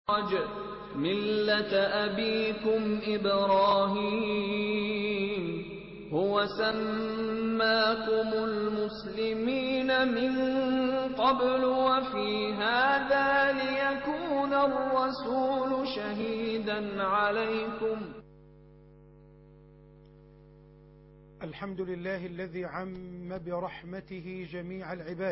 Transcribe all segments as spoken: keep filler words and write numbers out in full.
مِلَّةَ أَبِيكُمْ إِبْرَاهِيمَ هُوَ سَمَّاكُمُ الْمُسْلِمِينَ مِن قَبْلُ وَفِي هَٰذَا لِيَكُونَ الرَّسُولُ شَهِيدًا عَلَيْكُمْ. الحمد لله الذي عم برحمته جميع العباد،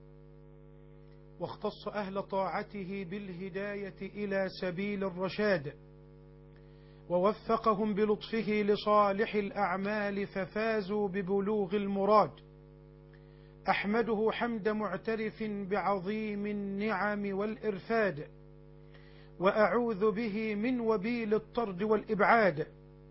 واختص أهل طاعته بالهداية إلى سبيل الرشاد، ووفقهم بلطفه لصالح الأعمال ففازوا ببلوغ المراد. أحمده حمد معترف بعظيم النعم والإرفاد، وأعوذ به من وبيل الطرد والإبعاد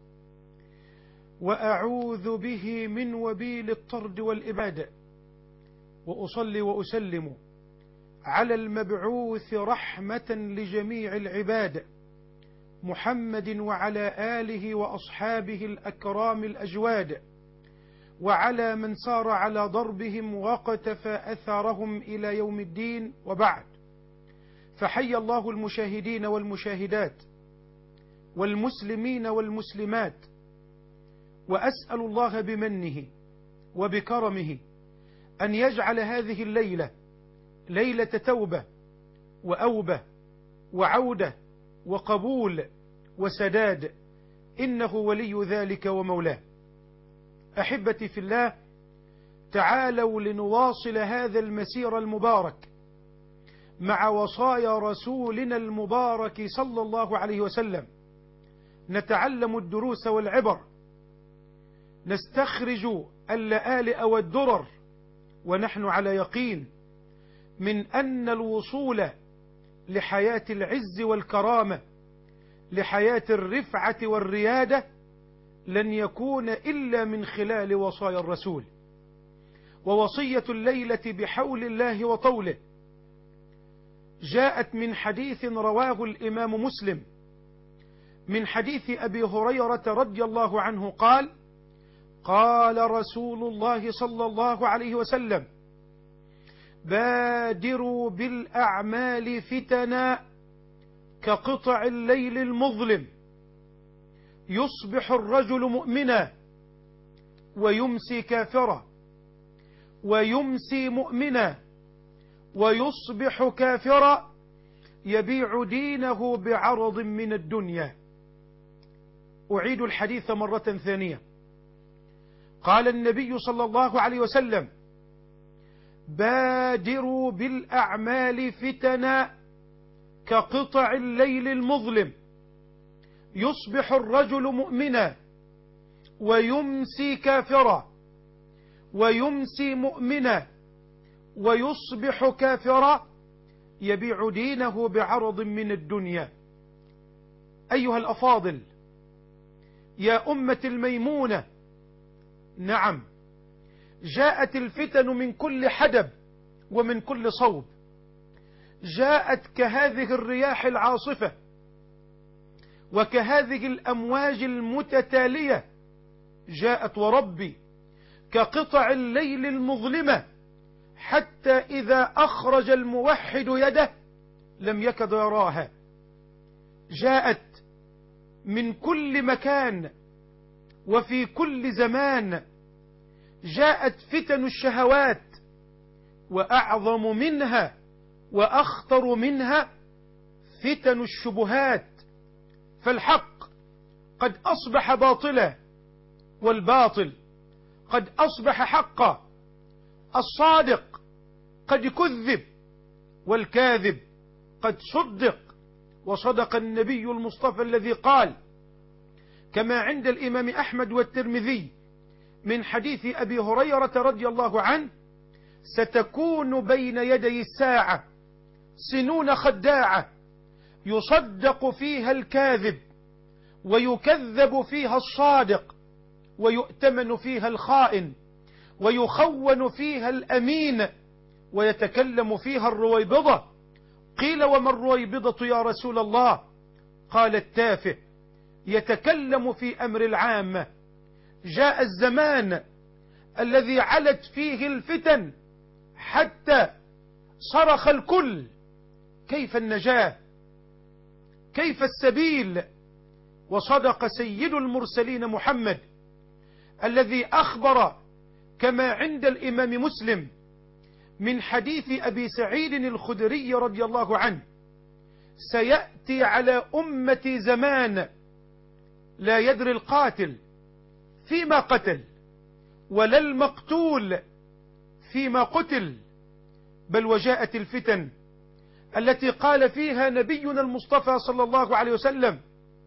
وأعوذ به من وبيل الطرد والإبعاد وأصلي وأسلم على المبعوث رحمة لجميع العباد، محمد وعلى آله وأصحابه الأكرام الأجواد، وعلى من سار على ضربهم واقتفى أثرهم إلى يوم الدين. وبعد، فحي الله المشاهدين والمشاهدات والمسلمين والمسلمات، وأسأل الله بمنه وبكرمه أن يجعل هذه الليلة ليلة توبة وأوبة وعودة وقبول وسداد، إنه ولي ذلك ومولاه. أحبتي في الله، تعالوا لنواصل هذا المسير المبارك مع وصايا رسولنا المبارك صلى الله عليه وسلم، نتعلم الدروس والعبر، نستخرج اللآلئ والدرر، ونحن على يقين من أن الوصول لحياة العز والكرامة، لحياة الرفعة والريادة، لن يكون إلا من خلال وصايا الرسول. ووصية الليلة بحول الله وطوله جاءت من حديث رواه الإمام مسلم من حديث أبي هريرة رضي الله عنه قال: قال رسول الله صلى الله عليه وسلم: بادروا بالأعمال فتنا كقطع الليل المظلم، يصبح الرجل مؤمنا ويمسي كافرا، ويمسي مؤمنا ويصبح كافرا، يبيع دينه بعرض من الدنيا. أعيد الحديث مرة ثانية. قال النبي صلى الله عليه وسلم: بادروا بالأعمال فتنا كقطع الليل المظلم، يصبح الرجل مؤمنا ويمسي كافرا، ويمسي مؤمنا ويصبح كافرا، يبيع دينه بعرض من الدنيا. أيها الأفاضل، يا أمة الميمونة، نعم، جاءت الفتن من كل حدب ومن كل صوب، جاءت كهذه الرياح العاصفة وكهذه الأمواج المتتالية، جاءت وربي كقطع الليل المظلمة، حتى إذا أخرج الموحد يده لم يكد يراها. جاءت من كل مكان وفي كل زمان، جاءت فتن الشهوات، وأعظم منها وأخطر منها فتن الشبهات، فالحق قد أصبح باطلا، والباطل قد أصبح حقا، الصادق قد كذب، والكاذب قد صدق. وصدق النبي المصطفى الذي قال كما عند الإمام أحمد والترمذي من حديث أبي هريرة رضي الله عنه: ستكون بين يدي الساعة سنون خداعة، يصدق فيها الكاذب، ويكذب فيها الصادق، ويؤتمن فيها الخائن، ويخون فيها الأمين، ويتكلم فيها الرويبضة. قيل: وما الرويبضة يا رسول الله؟ قال: التافه يتكلم في أمر العامة. جاء الزمان الذي علت فيه الفتن حتى صرخ الكل: كيف النجاة؟ كيف السبيل؟ وصدق سيد المرسلين محمد الذي أخبر كما عند الإمام مسلم من حديث أبي سعيد الخدري رضي الله عنه: سيأتي على أمتي زمان لا يدري القاتل فيما قتل ولا المقتول فيما قتل، بل وجاءت الفتن التي قال فيها نبينا المصطفى صلى الله عليه وسلم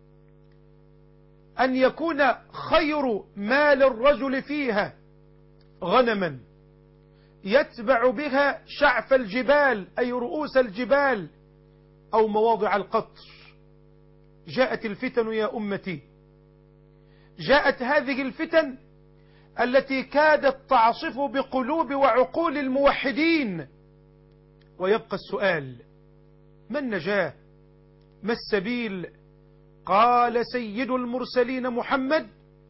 أن يكون خير مال الرجل فيها غنما يتبع بها شعف الجبال، أي رؤوس الجبال أو مواضع القطر. جاءت الفتن يا أمتي، جاءت هذه الفتن التي كادت تعصف بقلوب وعقول الموحدين. ويبقى السؤال: ما النجاة؟ ما السبيل؟ قال سيد المرسلين محمد: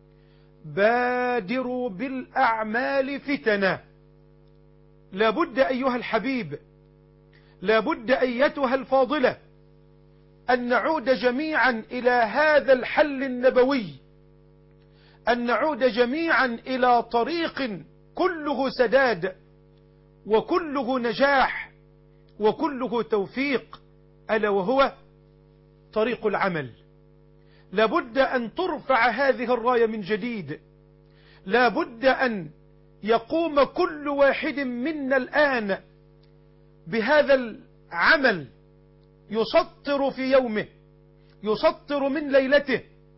بادروا بالأعمال فتنة. لابد أيها الحبيب، لابد أيتها الفاضلة أن نعود جميعا إلى هذا الحل النبوي، أن نعود جميعا إلى طريق كله سداد وكله نجاح وكله توفيق، ألا وهو طريق العمل. لابد أن ترفع هذه الراية من جديد، لابد أن يقوم كل واحد منا الآن بهذا العمل، يسطر في يومه، يسطر من ليلته،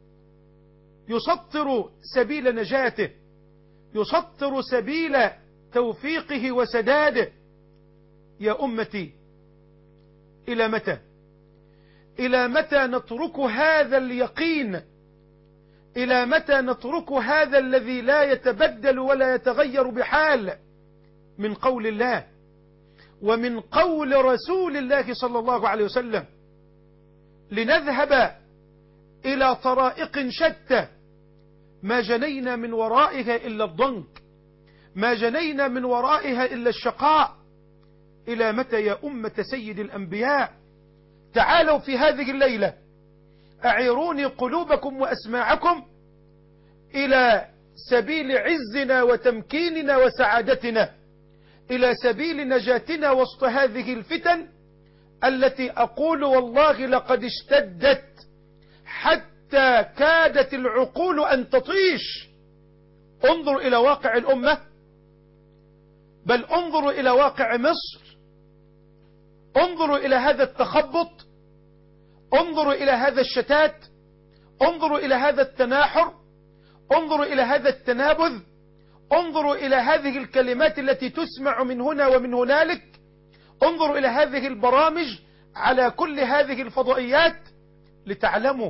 يسطر سبيل نجاته، يسطر سبيل توفيقه وسداده. يا أمتي، إلى متى؟ إلى متى نترك هذا اليقين؟ إلى متى نترك هذا الذي لا يتبدل ولا يتغير بحال من قول الله ومن قول رسول الله صلى الله عليه وسلم، لنذهب إلى طرائق شتى ما جنينا من ورائها إلا الضنك، ما جنينا من ورائها إلا الشقاء؟ إلى متى يا أمة سيد الأنبياء؟ تعالوا في هذه الليلة، أعيروني قلوبكم وأسماعكم إلى سبيل عزنا وتمكيننا وسعادتنا، إلى سبيل نجاتنا وسط هذه الفتن التي أقول والله لقد اشتدت حتى كادت العقول أن تطيش. انظروا إلى واقع الأمة، بل انظروا إلى واقع مصر، انظروا إلى هذا التخبط، انظروا إلى هذا الشتات، انظروا إلى هذا التناحر، انظروا إلى هذا التنابذ، انظروا إلى هذه الكلمات التي تسمع من هنا ومن هنالك، انظروا إلى هذه البرامج على كل هذه الفضائيات، لتعلموا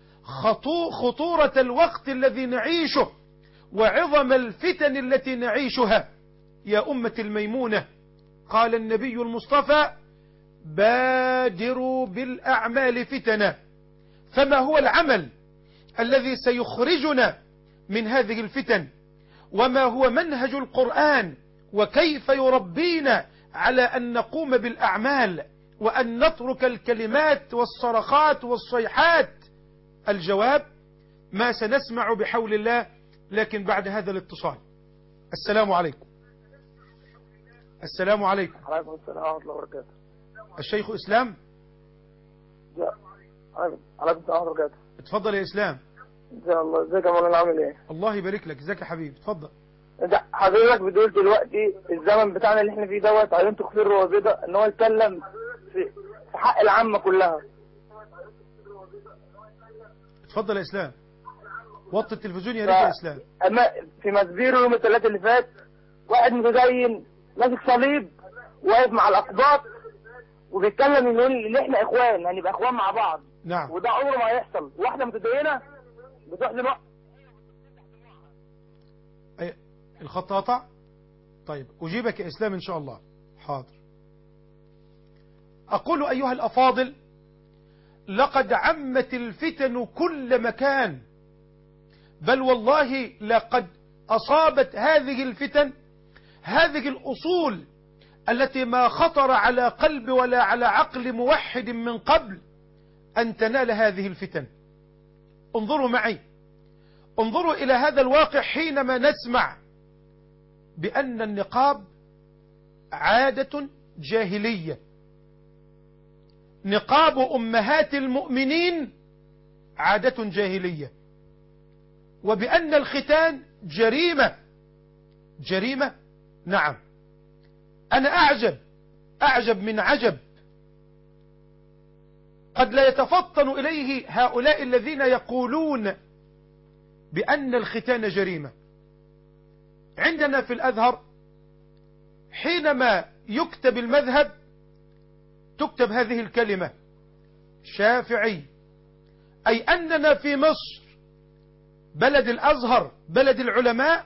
خطورة الوقت الذي نعيشه وعظم الفتن التي نعيشها. يا أمة الميمونة، قال النبي المصطفى: بادروا بالأعمال فتنة. فما هو العمل الذي سيخرجنا من هذه الفتن؟ وما هو منهج القرآن؟ وكيف يربينا على أن نقوم بالأعمال وأن نترك الكلمات والصرخات والصيحات؟ الجواب ما سنسمع بحول الله، لكن بعد هذا الاتصال. السلام عليكم. السلام عليكم. عليكم السلام ورحمة الله وبركاته. الشيخ إسلام. عليكم السلام ورحمة الله وبركاته. اتفضل يا إسلام. إن شاء الله. ازيك يا مولانا، عامل ايه؟ الله يبارك لك. ازيك يا حبيبي؟ اتفضل. انت حضرتك بتقول دلوقتي الزمن بتاعنا اللي احنا فيه دوت عايزين تخفير الروابضة ان هو يتكلم في في حق العامة كلها. اتفضل يا إسلام. وطي التلفزيون يا ريت يا إسلام. اما في مسبيرو يوم الثلاث اللي فات واحد متدين ماسك صليب واقف مع الأقباط وبيتكلم يقول ان احنا اخوان، هنبقى اخوان مع بعض. نعم. وده عمره ما هيحصل. واحدة متدينة بتروح لنوع أي الخط قطع. طيب أجيبك يا إسلام إن شاء الله. حاضر. أقول أيها الأفاضل: لقد عمت الفتن كل مكان، بل والله لقد أصابت هذه الفتن هذه الأصول التي ما خطر على قلب ولا على عقل موحد من قبل، أن تنال هذه الفتن. انظروا معي، انظروا إلى هذا الواقع حينما نسمع بأن النقاب عادة جاهلية، نقاب أمهات المؤمنين عادة جاهلية، وبأن الختان جريمة. جريمة؟ نعم. أنا أعجب أعجب من عجب قد لا يتفطن إليه هؤلاء الذين يقولون بأن الختان جريمة. عندنا في الأزهر حينما يكتب المذهب تكتب هذه الكلمة شافعي، أي أننا في مصر بلد الأزهر بلد العلماء،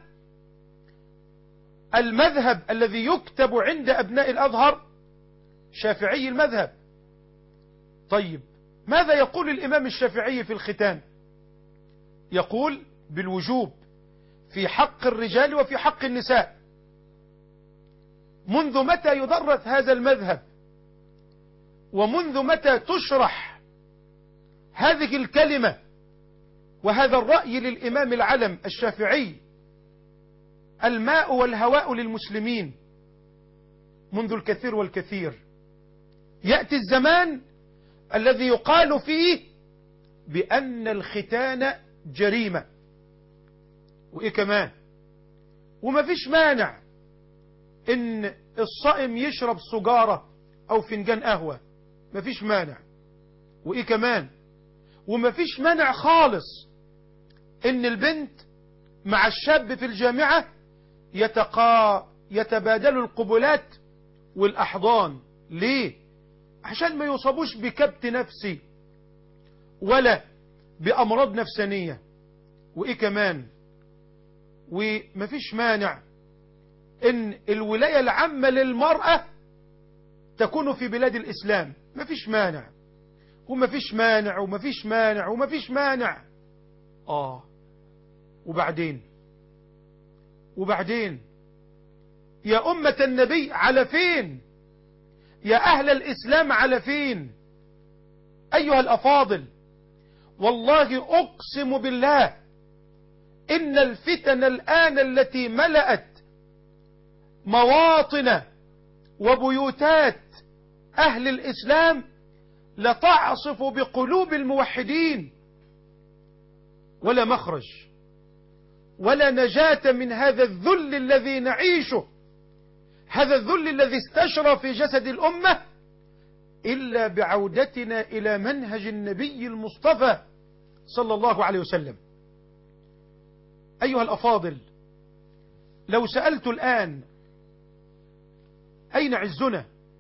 المذهب الذي يكتب عند أبناء الأزهر شافعي المذهب. طيب ماذا يقول الإمام الشافعي في الختان؟ يقول بالوجوب في حق الرجال وفي حق النساء. منذ متى يدرس هذا المذهب ومنذ متى تشرح هذه الكلمة وهذا الرأي للإمام العلم الشافعي؟ الماء والهواء للمسلمين منذ الكثير والكثير. يأتي الزمان الذي يقال فيه بأن الختان جريمة. وإيه كمان؟ وما فيش مانع إن الصائم يشرب سجارة أو فنجان قهوة، ما فيش مانع. وإيه كمان؟ وما فيش مانع خالص إن البنت مع الشاب في الجامعة يتقا يتبادلوا القبلات والأحضان. ليه؟ عشان ما يصابوش بكبت نفسي ولا بأمراض نفسانية. وإيه كمان؟ ومفيش مانع إن الولاية العامة للمرأة تكون في بلاد الإسلام، مفيش مانع ومفيش مانع ومفيش مانع ومفيش مانع. آه وبعدين وبعدين يا أمة النبي على فين؟ يا أهل الإسلام على فين؟ أيها الأفاضل، والله أقسم بالله إن الفتن الآن التي ملأت مواطن وبيوتات أهل الإسلام لتعصف بقلوب الموحدين، ولا مخرج ولا نجاة من هذا الذل الذي نعيشه، هذا الذل الذي استشرى في جسد الأمة، إلا بعودتنا إلى منهج النبي المصطفى صلى الله عليه وسلم. أيها الأفاضل، لو سألت الآن أين عزنا؟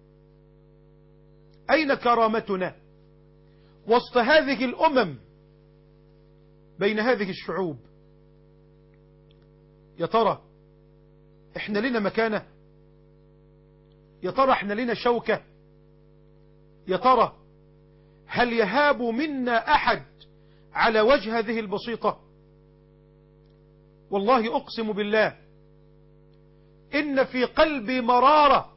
أين كرامتنا وسط هذه الأمم بين هذه الشعوب؟ يا ترى احنا لنا مكانة؟ يا ترى احنا لنا شوكة؟ يا ترى هل يهاب منا أحد على وجه هذه البسيطة؟ والله أقسم بالله إن في قلبي مرارة،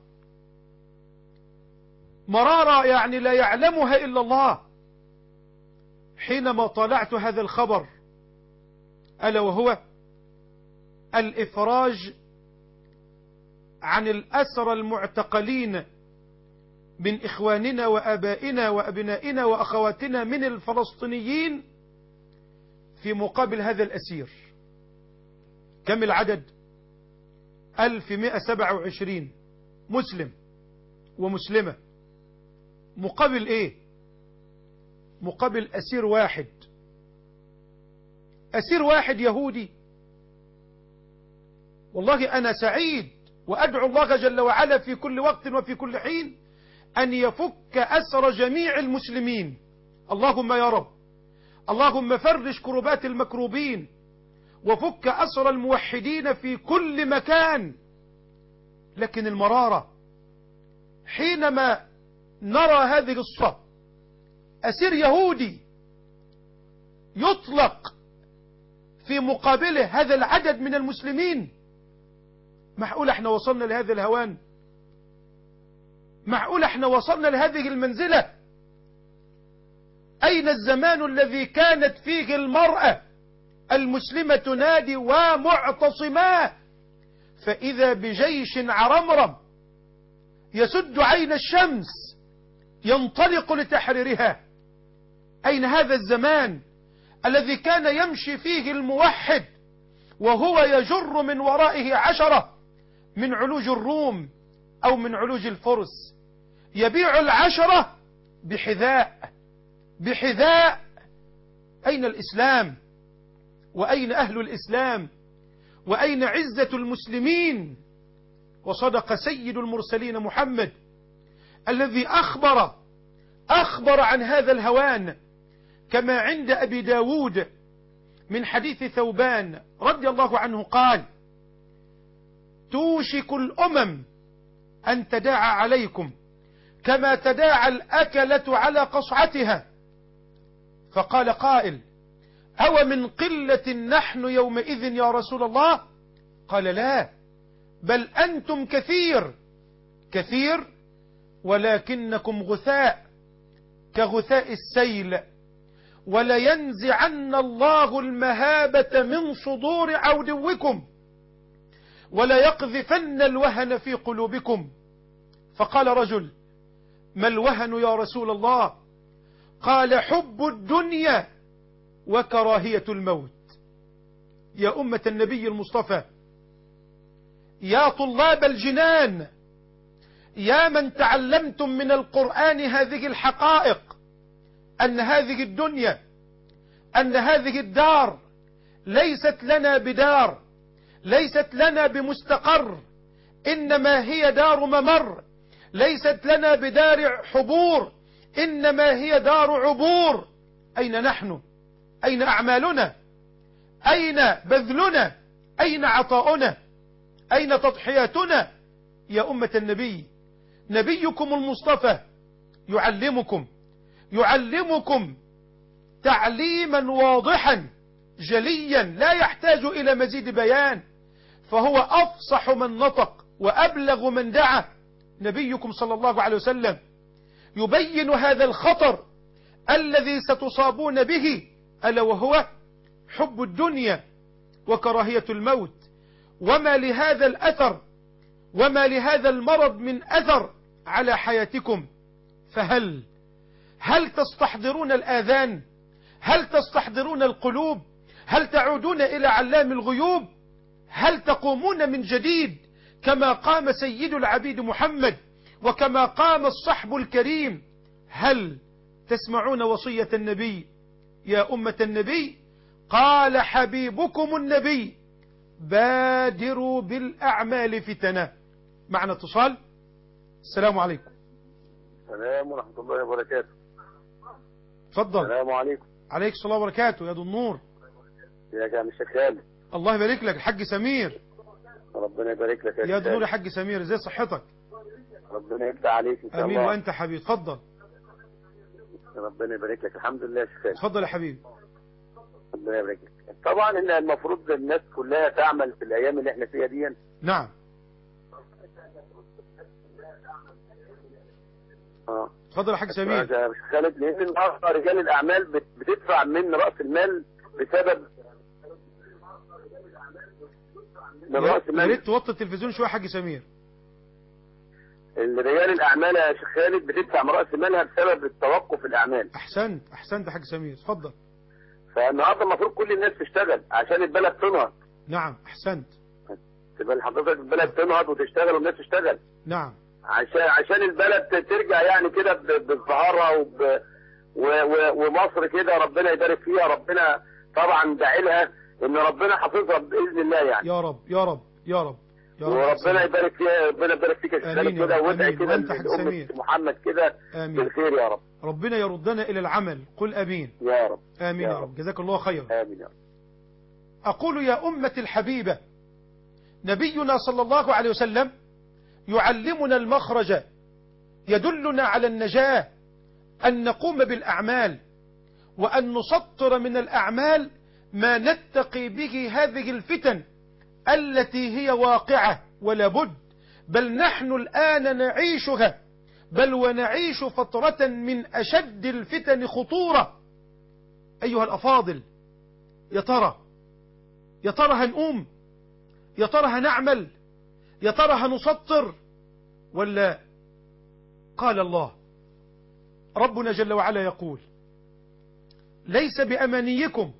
مرارة يعني لا يعلمها إلا الله، حينما طلعت هذا الخبر، ألا وهو الإفراج عن الأسرى المعتقلين من إخواننا وآبائنا وأبنائنا وأخواتنا من الفلسطينيين في مقابل هذا الأسير. كم العدد؟ ألف ومئة وسبعة وعشرين مسلم ومسلمة، مقابل إيه؟ مقابل أسير واحد، أسير واحد يهودي. والله أنا سعيد وأدعو الله جل وعلا في كل وقت وفي كل حين أن يفك أسر جميع المسلمين، اللهم يا رب، اللهم فرج كربات المكروبين وفك أسر الموحدين في كل مكان. لكن المرارة حينما نرى هذه الصورة، أسير يهودي يطلق في مقابله هذا العدد من المسلمين. معقول احنا وصلنا لهذا الهوان؟ معقول احنا وصلنا لهذه المنزلة؟ أين الزمان الذي كانت فيه المرأة المسلمة تنادي ومعتصماه، فإذا بجيش عرمرم يسد عين الشمس ينطلق لتحريرها؟ أين هذا الزمان الذي كان يمشي فيه الموحد وهو يجر من ورائه عشرة من علوج الروم أو من علوج الفرس، يبيع العشرة بحذاء بحذاء؟ أين الإسلام؟ وأين أهل الإسلام؟ وأين عزة المسلمين؟ وصدق سيد المرسلين محمد الذي أخبر أخبر عن هذا الهوان كما عند أبي داود من حديث ثوبان رضي الله عنه قال: توشك الأمم أن تداعى عليكم كما تداعى الأكلة على قصعتها. فقال قائل: أو من قلة نحن يومئذ يا رسول الله؟ قال: لا، بل أنتم كثير كثير ولكنكم غثاء كغثاء السيل، ولينزعن الله المهابة من صدور عدوكم وليقذفن الوهن في قلوبكم. فقال رجل: ما الوهن يا رسول الله؟ قال: حب الدنيا وكراهية الموت. يا أمة النبي المصطفى، يا طلاب الجنان، يا من تعلمتم من القرآن هذه الحقائق، أن هذه الدنيا أن هذه الدار ليست لنا بدار، ليست لنا بمستقر، إنما هي دار ممر، ليست لنا بدار حبور، إنما هي دار عبور. أين نحن؟ أين أعمالنا؟ أين بذلنا؟ أين عطاؤنا؟ أين تضحياتنا؟ يا أمة النبي، نبيكم المصطفى يعلمكم يعلمكم تعليما واضحا جليا لا يحتاج إلى مزيد بيان، فهو أفصح من نطق وأبلغ من دعا. نبيكم صلى الله عليه وسلم يبين هذا الخطر الذي ستصابون به، ألا وهو حب الدنيا وكراهية الموت. وما لهذا الأثر وما لهذا المرض من أثر على حياتكم. فهل هل تستحضرون الآذان؟ هل تستحضرون القلوب؟ هل تعودون إلى علام الغيوب؟ هل تقومون من جديد كما قام سيد العبيد محمد وكما قام الصحب الكريم؟ هل تسمعون وصية النبي؟ يا أمة النبي، قال حبيبكم النبي: بادروا بالأعمال فتنة. معنا اتصال. السلام عليكم. السلام ورحمة الله وبركاته. تفضل. السلام عليكم. عليك السلام وبركاته يا ذو النور. يا جماعة الشيخ خالد. الله يبارك لك. الحاج سمير. ربنا يبارك لك يا ذو النور يا حاج سمير، ازاي صحتك؟ ربنا يفتح عليك ان شاء الله. امين. وانت حبيبي اتفضل. ربنا يبارك لك. الحمد لله يا شيخ خالد. اتفضل يا حبيبي. ربنا يبارك لك. طبعا ان المفروض الناس كلها تعمل في الايام اللي احنا فيها دي. نعم. اه اتفضل يا حاج سمير. يا شيخ خالد، لان النهارده رجال الاعمال بتدفع من راس المال بسبب من راس يا المال. ريت توطي التلفزيون شويه يا حاج سمير. رجال الاعمال يا شيخ خالد بتدفع من راس مالها بسبب التوقف الاعمال. احسنت احسنت يا حاج سمير، اتفضل. فالنهارده المفروض كل الناس تشتغل عشان البلد تنهض. نعم احسنت. تبقى حضرتك البلد تنهض وتشتغل والناس تشتغل. نعم. عشان عشان البلد ترجع يعني كده بازدهارها وب و... و... ومصر كده ربنا يبارك فيها. ربنا طبعا داعي لها ان ربنا حافظها باذن الله يعني. يا رب يا رب يا رب يا رب. وربنا يبارك فيها. ربنا يبارك فيك يا شيخ كده، وادعي كده لأمة محمد كده بالخير يا رب. ربنا يردنا الى العمل. قل امين يا رب. امين يا, يا رب. جزاك الله خيرا. امين يا رب. اقول يا امة الحبيبة، نبينا صلى الله عليه وسلم يعلمنا المخرج، يدلنا على النجاة، أن نقوم بالأعمال وأن نسطر من الأعمال ما نتقي به هذه الفتن التي هي واقعة ولا بد، بل نحن الآن نعيشها بل ونعيش فترة من أشد الفتن خطورة. أيها الأفاضل، يا ترى يا ترى هنقوم؟ يا ترى هنعمل؟ يا ترى هنسطر؟ ولا قال الله ربنا جل وعلا يقول ليس بأمانيكم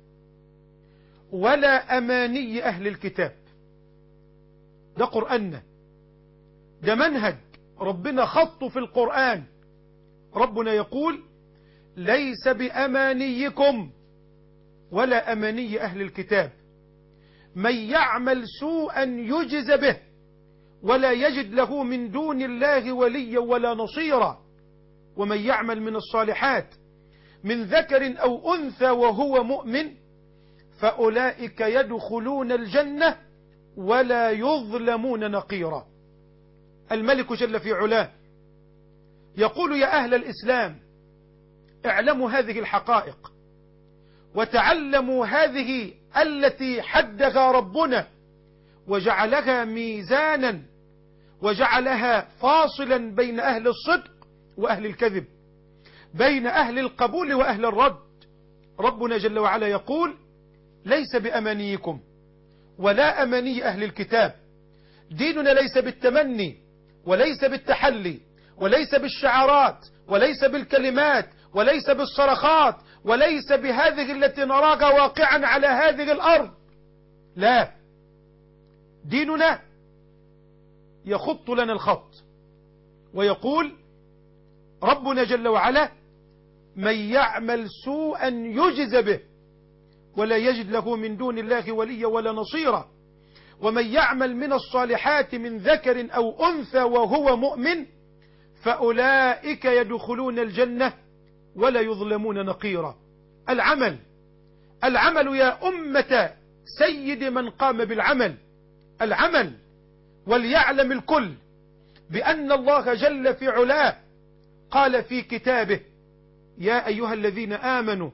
ولا أماني أهل الكتاب. ده قرآننا، ده منهج ربنا خطه في القرآن. ربنا يقول ليس بأمانيكم ولا أماني أهل الكتاب، من يعمل سوءا يجز به ولا يجد له من دون الله وليا ولا نصيرا، ومن يعمل من الصالحات من ذكر أو أنثى وهو مؤمن فأولئك يدخلون الجنة ولا يظلمون نقيرا. الملك جل في علاه يقول يا أهل الإسلام اعلموا هذه الحقائق وتعلموا هذه التي حدها ربنا وجعلها ميزانا وجعلها فاصلا بين أهل الصدق وأهل الكذب، بين أهل القبول وأهل الرد. ربنا جل وعلا يقول ليس بأمانيكم ولا أماني أهل الكتاب، ديننا ليس بالتمني وليس بالتحلي وليس بالشعارات وليس بالكلمات وليس بالصرخات وليس بهذه التي نراها واقعا على هذه الأرض. لا، ديننا يخط لنا الخط ويقول ربنا جل وعلا من يعمل سوءا يجز به ولا يجد له من دون الله وليا ولا نصيرا، ومن يعمل من الصالحات من ذكر أو أنثى وهو مؤمن فأولئك يدخلون الجنة ولا يظلمون نقيرا. العمل العمل يا أمة سيد من قام بالعمل، العمل. وليعلم الكل بأن الله جل في علاه قال في كتابه يا أيها الذين آمنوا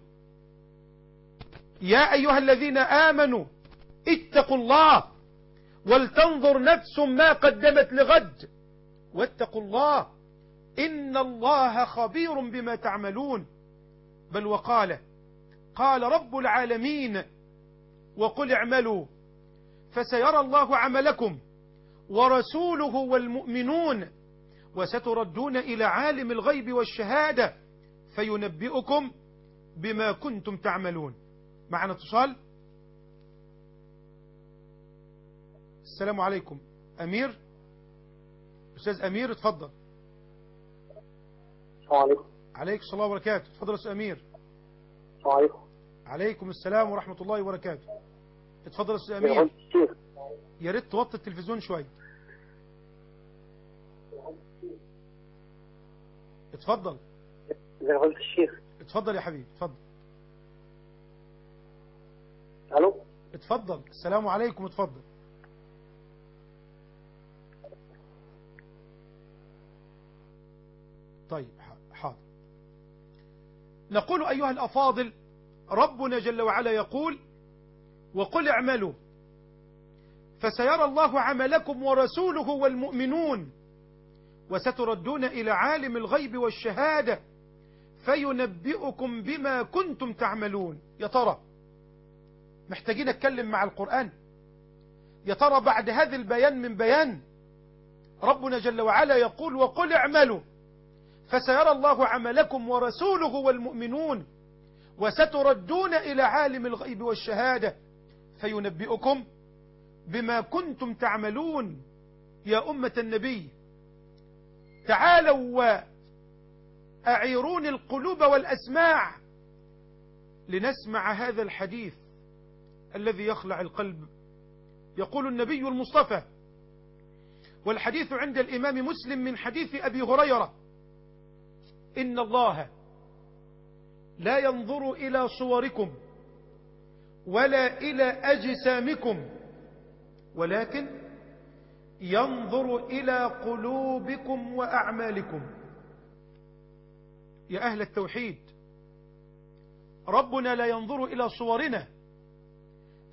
يا أيها الذين آمنوا اتقوا الله ولتنظر نفس ما قدمت لغد واتقوا الله إن الله خبير بما تعملون. بل وقال قال رب العالمين وقل اعملوا فسيرى الله عملكم ورسوله والمؤمنون وستردون إلى عالم الغيب والشهادة فينبئكم بما كنتم تعملون. معنا اتصال. السلام عليكم. أمير، أستاذ أمير اتفضل. السلام عليكم. عليكم السلام وبركاته. اتفضل أستاذ أمير. السلام عليكم. عليكم السلام ورحمة الله وبركاته. اتفضل أستاذ أمير. يا ريت توطي التلفزيون شوية. اتفضل. ازي يا فضيلة الشيخ؟ اتفضل يا حبيبي اتفضل. الو. اتفضل. السلام عليكم. اتفضل. طيب حاضر. نقول أيها الأفاضل ربنا جل وعلا يقول وقل اعملوا فسيرى الله عملكم ورسوله والمؤمنون وستردون إلى عالم الغيب والشهادة فينبئكم بما كنتم تعملون. يا ترى محتاجين نتكلم مع القرآن؟ يا ترى بعد هذا البيان من بيان ربنا جل وعلا يقول وقل اعملوا فسيرى الله عملكم ورسوله والمؤمنون وستردون إلى عالم الغيب والشهادة فينبئكم بما كنتم تعملون. يا أمة النبي تعالوا وأعيرون القلوب والأسماع لنسمع هذا الحديث الذي يخلع القلب. يقول النبي المصطفى والحديث عند الإمام مسلم من حديث أبي هريرة إن الله لا ينظر إلى صوركم ولا إلى أجسامكم ولكن ينظر إلى قلوبكم وأعمالكم. يا أهل التوحيد ربنا لا ينظر إلى صورنا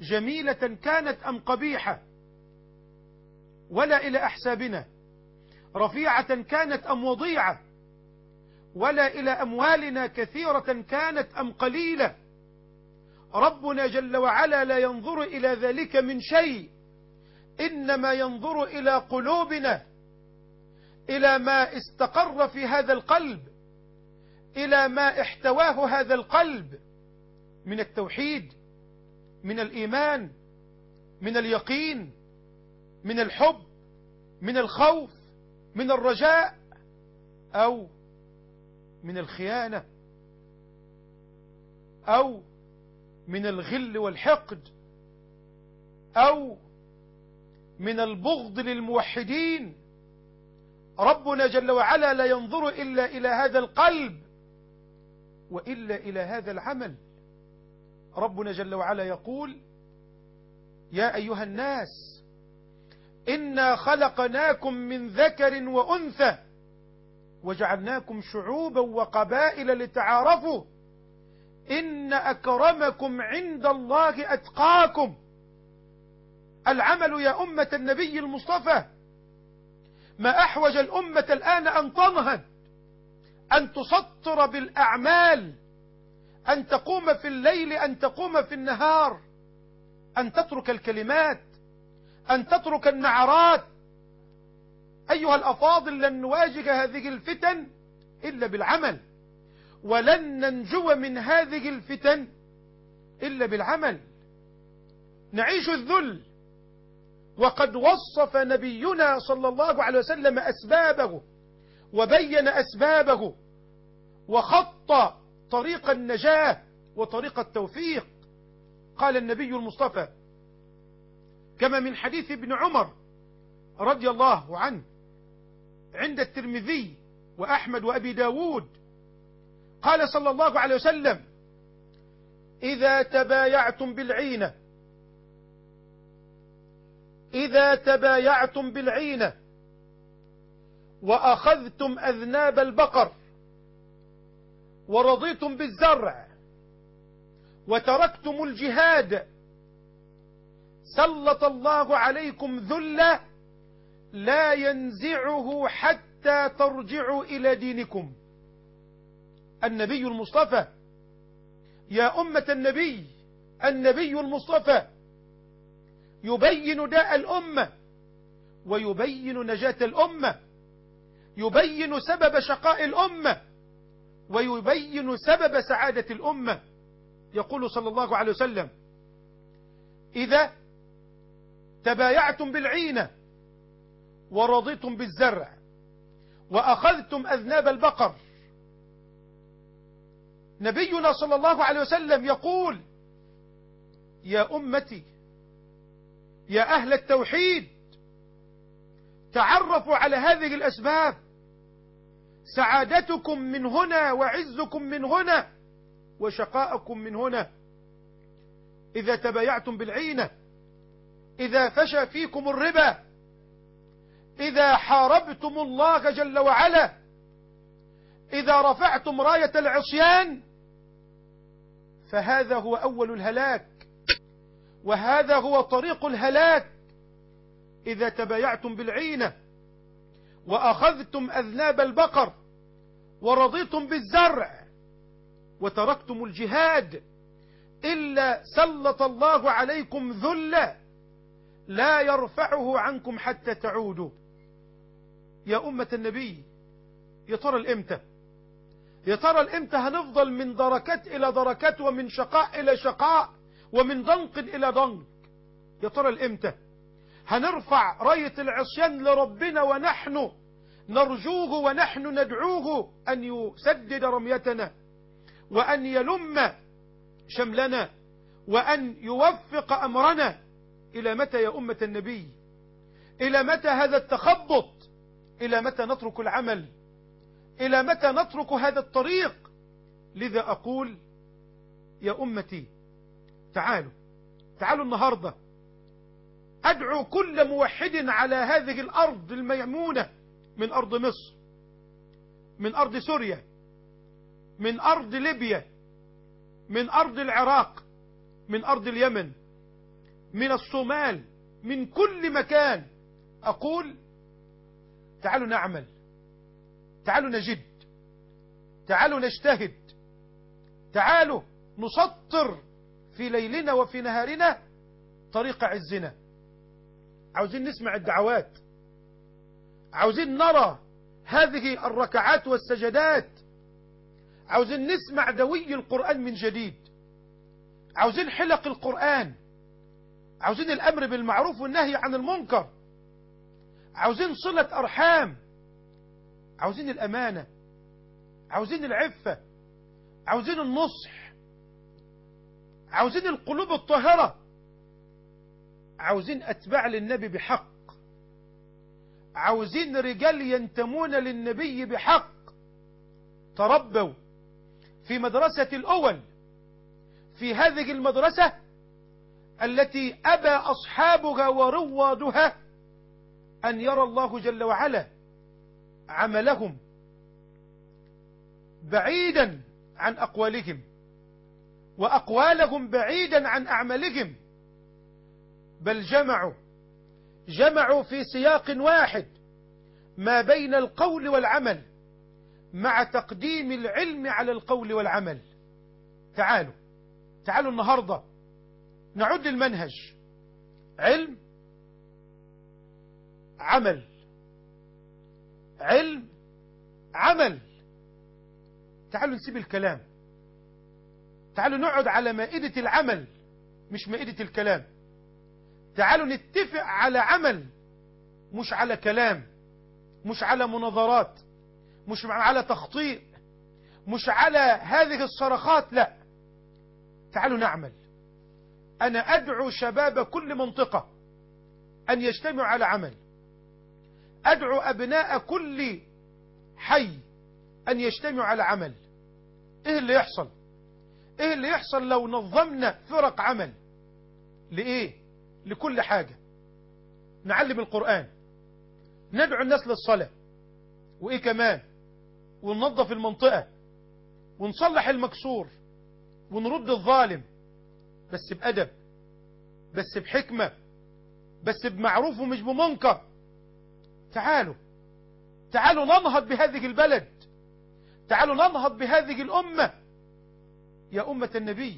جميلة كانت أم قبيحة ولا إلى أحسابنا، رفيعة كانت أم وضيعة، ولا إلى أموالنا كثيرة كانت أم قليلة. ربنا جل وعلا لا ينظر إلى ذلك من شيء، إنما ينظر إلى قلوبنا، إلى ما استقر في هذا القلب، إلى ما احتواه هذا القلب من التوحيد، من الإيمان، من اليقين، من الحب، من الخوف، من الرجاء، أو من الخيانة، أو من الغل والحقد، أو من البغض للموحدين. ربنا جل وعلا لا ينظر إلا إلى هذا القلب وإلا إلى هذا العمل. ربنا جل وعلا يقول: يا أيها الناس إنا خلقناكم من ذكر وأنثى وجعلناكم شعوبا وقبائل لتعارفوا إن أكرمكم عند الله أتقاكم. العمل يا أمة النبي المصطفى ما أحوج الأمة الآن أن تنهض، أن تسطر بالأعمال، أن تقوم في الليل، أن تقوم في النهار، أن تترك الكلمات، أن تترك النعرات. أيها الأفاضل، لن نواجه هذه الفتن إلا بالعمل، ولن ننجو من هذه الفتن إلا بالعمل. نعيش الذل، وقد وصف نبينا صلى الله عليه وسلم أسبابه وبين أسبابه وخط طريق النجاة وطريق التوفيق. قال النبي المصطفى كما من حديث ابن عمر رضي الله عنه عند الترمذي وأحمد وأبي داود، قال صلى الله عليه وسلم: إذا تبايعتم بالعينة إذا تبايعتم بالعينة وأخذتم أذناب البقر ورضيتم بالزرع وتركتم الجهاد سلط الله عليكم ذلا لا ينزعه حتى ترجعوا إلى دينكم. النبي المصطفى يا أمة النبي، النبي المصطفى يبين داء الأمة ويبين نجاة الأمة، يبين سبب شقاء الأمة ويبين سبب سعادة الأمة. يقول صلى الله عليه وسلم: إذا تبايعتم بالعينة ورضيتم بالزرع وأخذتم أذناب البقر. نبينا صلى الله عليه وسلم يقول: يا أمتي، يا أهل التوحيد، تعرفوا على هذه الأسباب، سعادتكم من هنا وعزكم من هنا وشقاءكم من هنا. إذا تبايعتم بالعينة، إذا فشى فيكم الربا، إذا حاربتم الله جل وعلا، إذا رفعتم راية العصيان، فهذا هو أول الهلاك، وهذا هو طريق الهلاك. إذا تبايعتم بالعينة وأخذتم أذناب البقر ورضيتم بالزرع وتركتم الجهاد، إلا سلط الله عليكم ذلا لا يرفعه عنكم حتى تعودوا. يا أمة النبي، يا ترى الإمتى يا ترى الإمتى هنفضل من دركات إلى دركات، ومن شقاء إلى شقاء، ومن ضنك إلى ضنك؟ يا ترى الإمتى هنرفع راية العصيان لربنا ونحن نرجوه ونحن ندعوه أن يسدد رميتنا وأن يلم شملنا وأن يوفق أمرنا؟ إلى متى يا أمة النبي؟ إلى متى هذا التخبط؟ إلى متى نترك العمل؟ إلى متى نترك هذا الطريق؟ لذا أقول يا أمتي، تعالوا تعالوا النهاردة أدعو كل موحد على هذه الأرض الميمونة، من أرض مصر، من أرض سوريا، من أرض ليبيا، من أرض العراق، من أرض اليمن، من الصومال، من كل مكان. أقول تعالوا نعمل، تعالوا نجد، تعالوا نجتهد، تعالوا نسطر في ليلنا وفي نهارنا طريق عزنا. عاوزين نسمع الدعوات، عاوزين نرى هذه الركعات والسجدات، عاوزين نسمع دوي القرآن من جديد، عاوزين حلق القرآن، عاوزين الأمر بالمعروف والنهي عن المنكر، عاوزين صلة أرحام، عاوزين الأمانة، عاوزين العفة، عاوزين النصح، عاوزين القلوب الطاهرة، عاوزين أتباع للنبي بحق، عاوزين رجال ينتمون للنبي بحق، تربوا في مدرسة الأول، في هذه المدرسة التي أبى أصحابها وروادها أن يرى الله جل وعلا عملهم بعيدا عن أقوالهم، وأقوالهم بعيدا عن أعمالهم، بل جمعوا جمعوا في سياق واحد ما بين القول والعمل، مع تقديم العلم على القول والعمل. تعالوا تعالوا النهاردة نعد المنهج: علم، عمل، علم، عمل. تعالوا نسيب الكلام، تعالوا نقعد على مائدة العمل مش مائدة الكلام. تعالوا نتفق على عمل مش على كلام، مش على مناظرات، مش على تخطيط، مش على هذه الصرخات، لا، تعالوا نعمل. أنا أدعو شباب كل منطقة أن يجتمعوا على عمل، أدعو أبناء كل حي أن يجتمعوا على عمل. إيه اللي يحصل؟ إيه اللي يحصل لو نظمنا فرق عمل؟ لإيه؟ لكل حاجة. نعلم القرآن، ندعو الناس للصلاة، وإيه كمان؟ وننظف المنطقة، ونصلح المكسور، ونرد الظالم، بس بأدب، بس بحكمة، بس بمعروف ومش بمنكر. تعالوا تعالوا ننهض بهذه البلد، تعالوا ننهض بهذه الأمة. يا أمة النبي،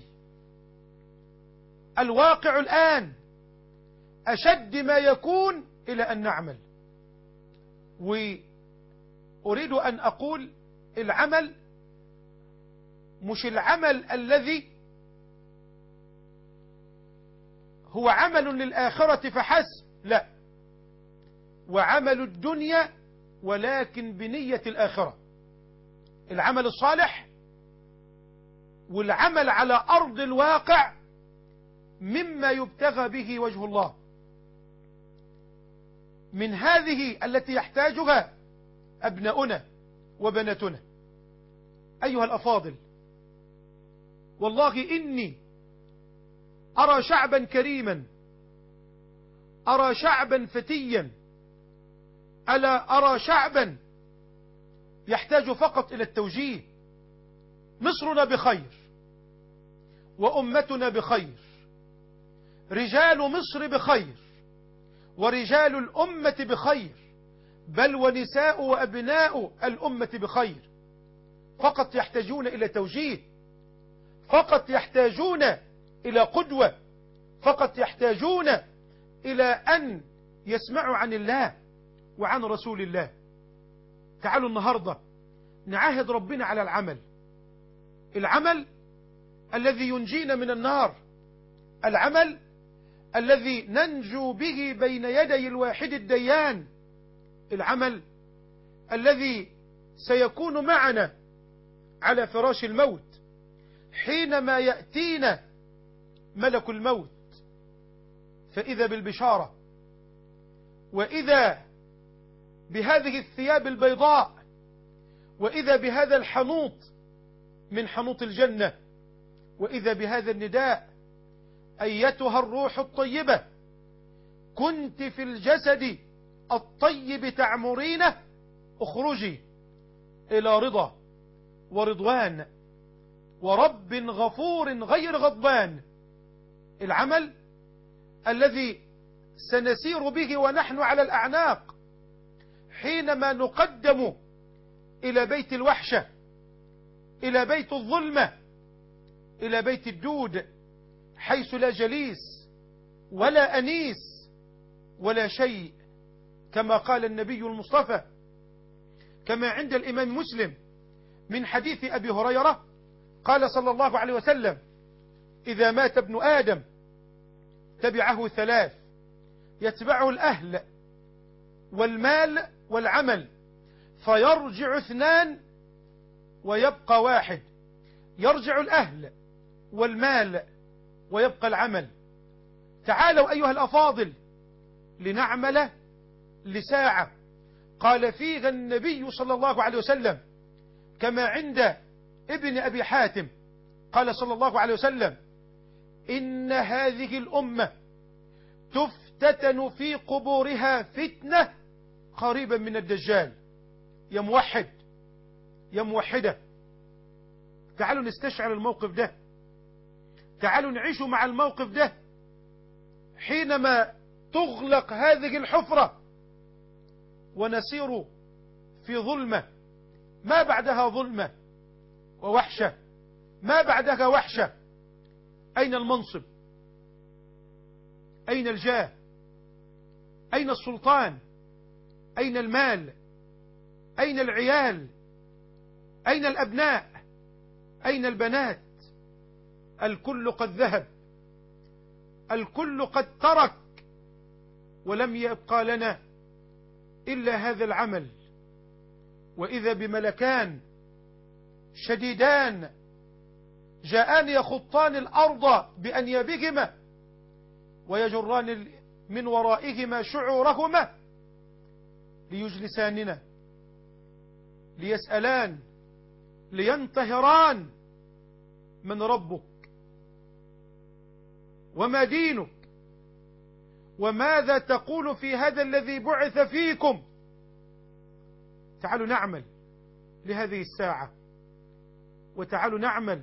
الواقع الآن أشد ما يكون إلى أن نعمل. وأريد أن أقول العمل مش العمل الذي هو عمل للآخرة فحسب، لا، وعمل الدنيا ولكن بنية الآخرة. العمل الصالح والعمل على أرض الواقع مما يبتغى به وجه الله، من هذه التي يحتاجها أبناؤنا وبناتنا. أيها الأفاضل، والله إني أرى شعبا كريما، أرى شعبا فتيا، ألا أرى شعبا يحتاج فقط إلى التوجيه. مصرنا بخير وأمتنا بخير، رجال مصر بخير ورجال الأمة بخير، بل ونساء وأبناء الأمة بخير، فقط يحتاجون إلى توجيه، فقط يحتاجون إلى قدوة، فقط يحتاجون إلى أن يسمعوا عن الله وعن رسول الله. تعالوا النهاردة نعاهد ربنا على العمل، العمل الذي ينجينا من النار، العمل الذي ننجو به بين يدي الواحد الديان، العمل الذي سيكون معنا على فراش الموت حينما يأتينا ملك الموت، فإذا بالبشارة، وإذا بهذه الثياب البيضاء، وإذا بهذا الحنوط من حنوط الجنة، وإذا بهذا النداء: أيتها الروح الطيبة كنت في الجسد الطيب تعمرين، اخرجي إلى رضا ورضوان ورب غفور غير غضبان. العمل الذي سنسير به ونحن على الأعناق حينما نقدم إلى بيت الوحشة، إلى بيت الظلمة، إلى بيت الدود، حيث لا جليس ولا أنيس ولا شيء، كما قال النبي المصطفى كما عند الإمام مسلم من حديث أبي هريرة قال صلى الله عليه وسلم: إذا مات ابن آدم تبعه ثلاث: يتبعه الأهل والمال والعمل، فيرجع اثنان ويبقى واحد. يرجع الأهل والمال ويبقى العمل. تعالوا أيها الأفاضل لنعمل لساعة قال فيها النبي صلى الله عليه وسلم كما عند ابن أبي حاتم قال صلى الله عليه وسلم: إن هذه الأمة تفتتن في قبورها فتنة قريبا من الدجال. يا موحد يا موحدة، تعالوا نستشعر الموقف ده، تعالوا نعيش مع الموقف ده. حينما تغلق هذه الحفرة ونسير في ظلمة ما بعدها ظلمة ووحشة، ما بعدها وحشة. أين المنصب؟ أين الجاه؟ أين السلطان؟ أين المال؟ أين العيال؟ أين الأبناء؟ أين البنات؟ الكل قد ذهب، الكل قد ترك، ولم يبقى لنا إلا هذا العمل. وإذا بملكان شديدان جاءان يخطان الأرض بأنيابهما ويجران من ورائهما شعورهما ليجلساننا ليسألان لينتهران: من ربك؟ وما دينك؟ وماذا تقول في هذا الذي بعث فيكم؟ تعالوا نعمل لهذه الساعة، وتعالوا نعمل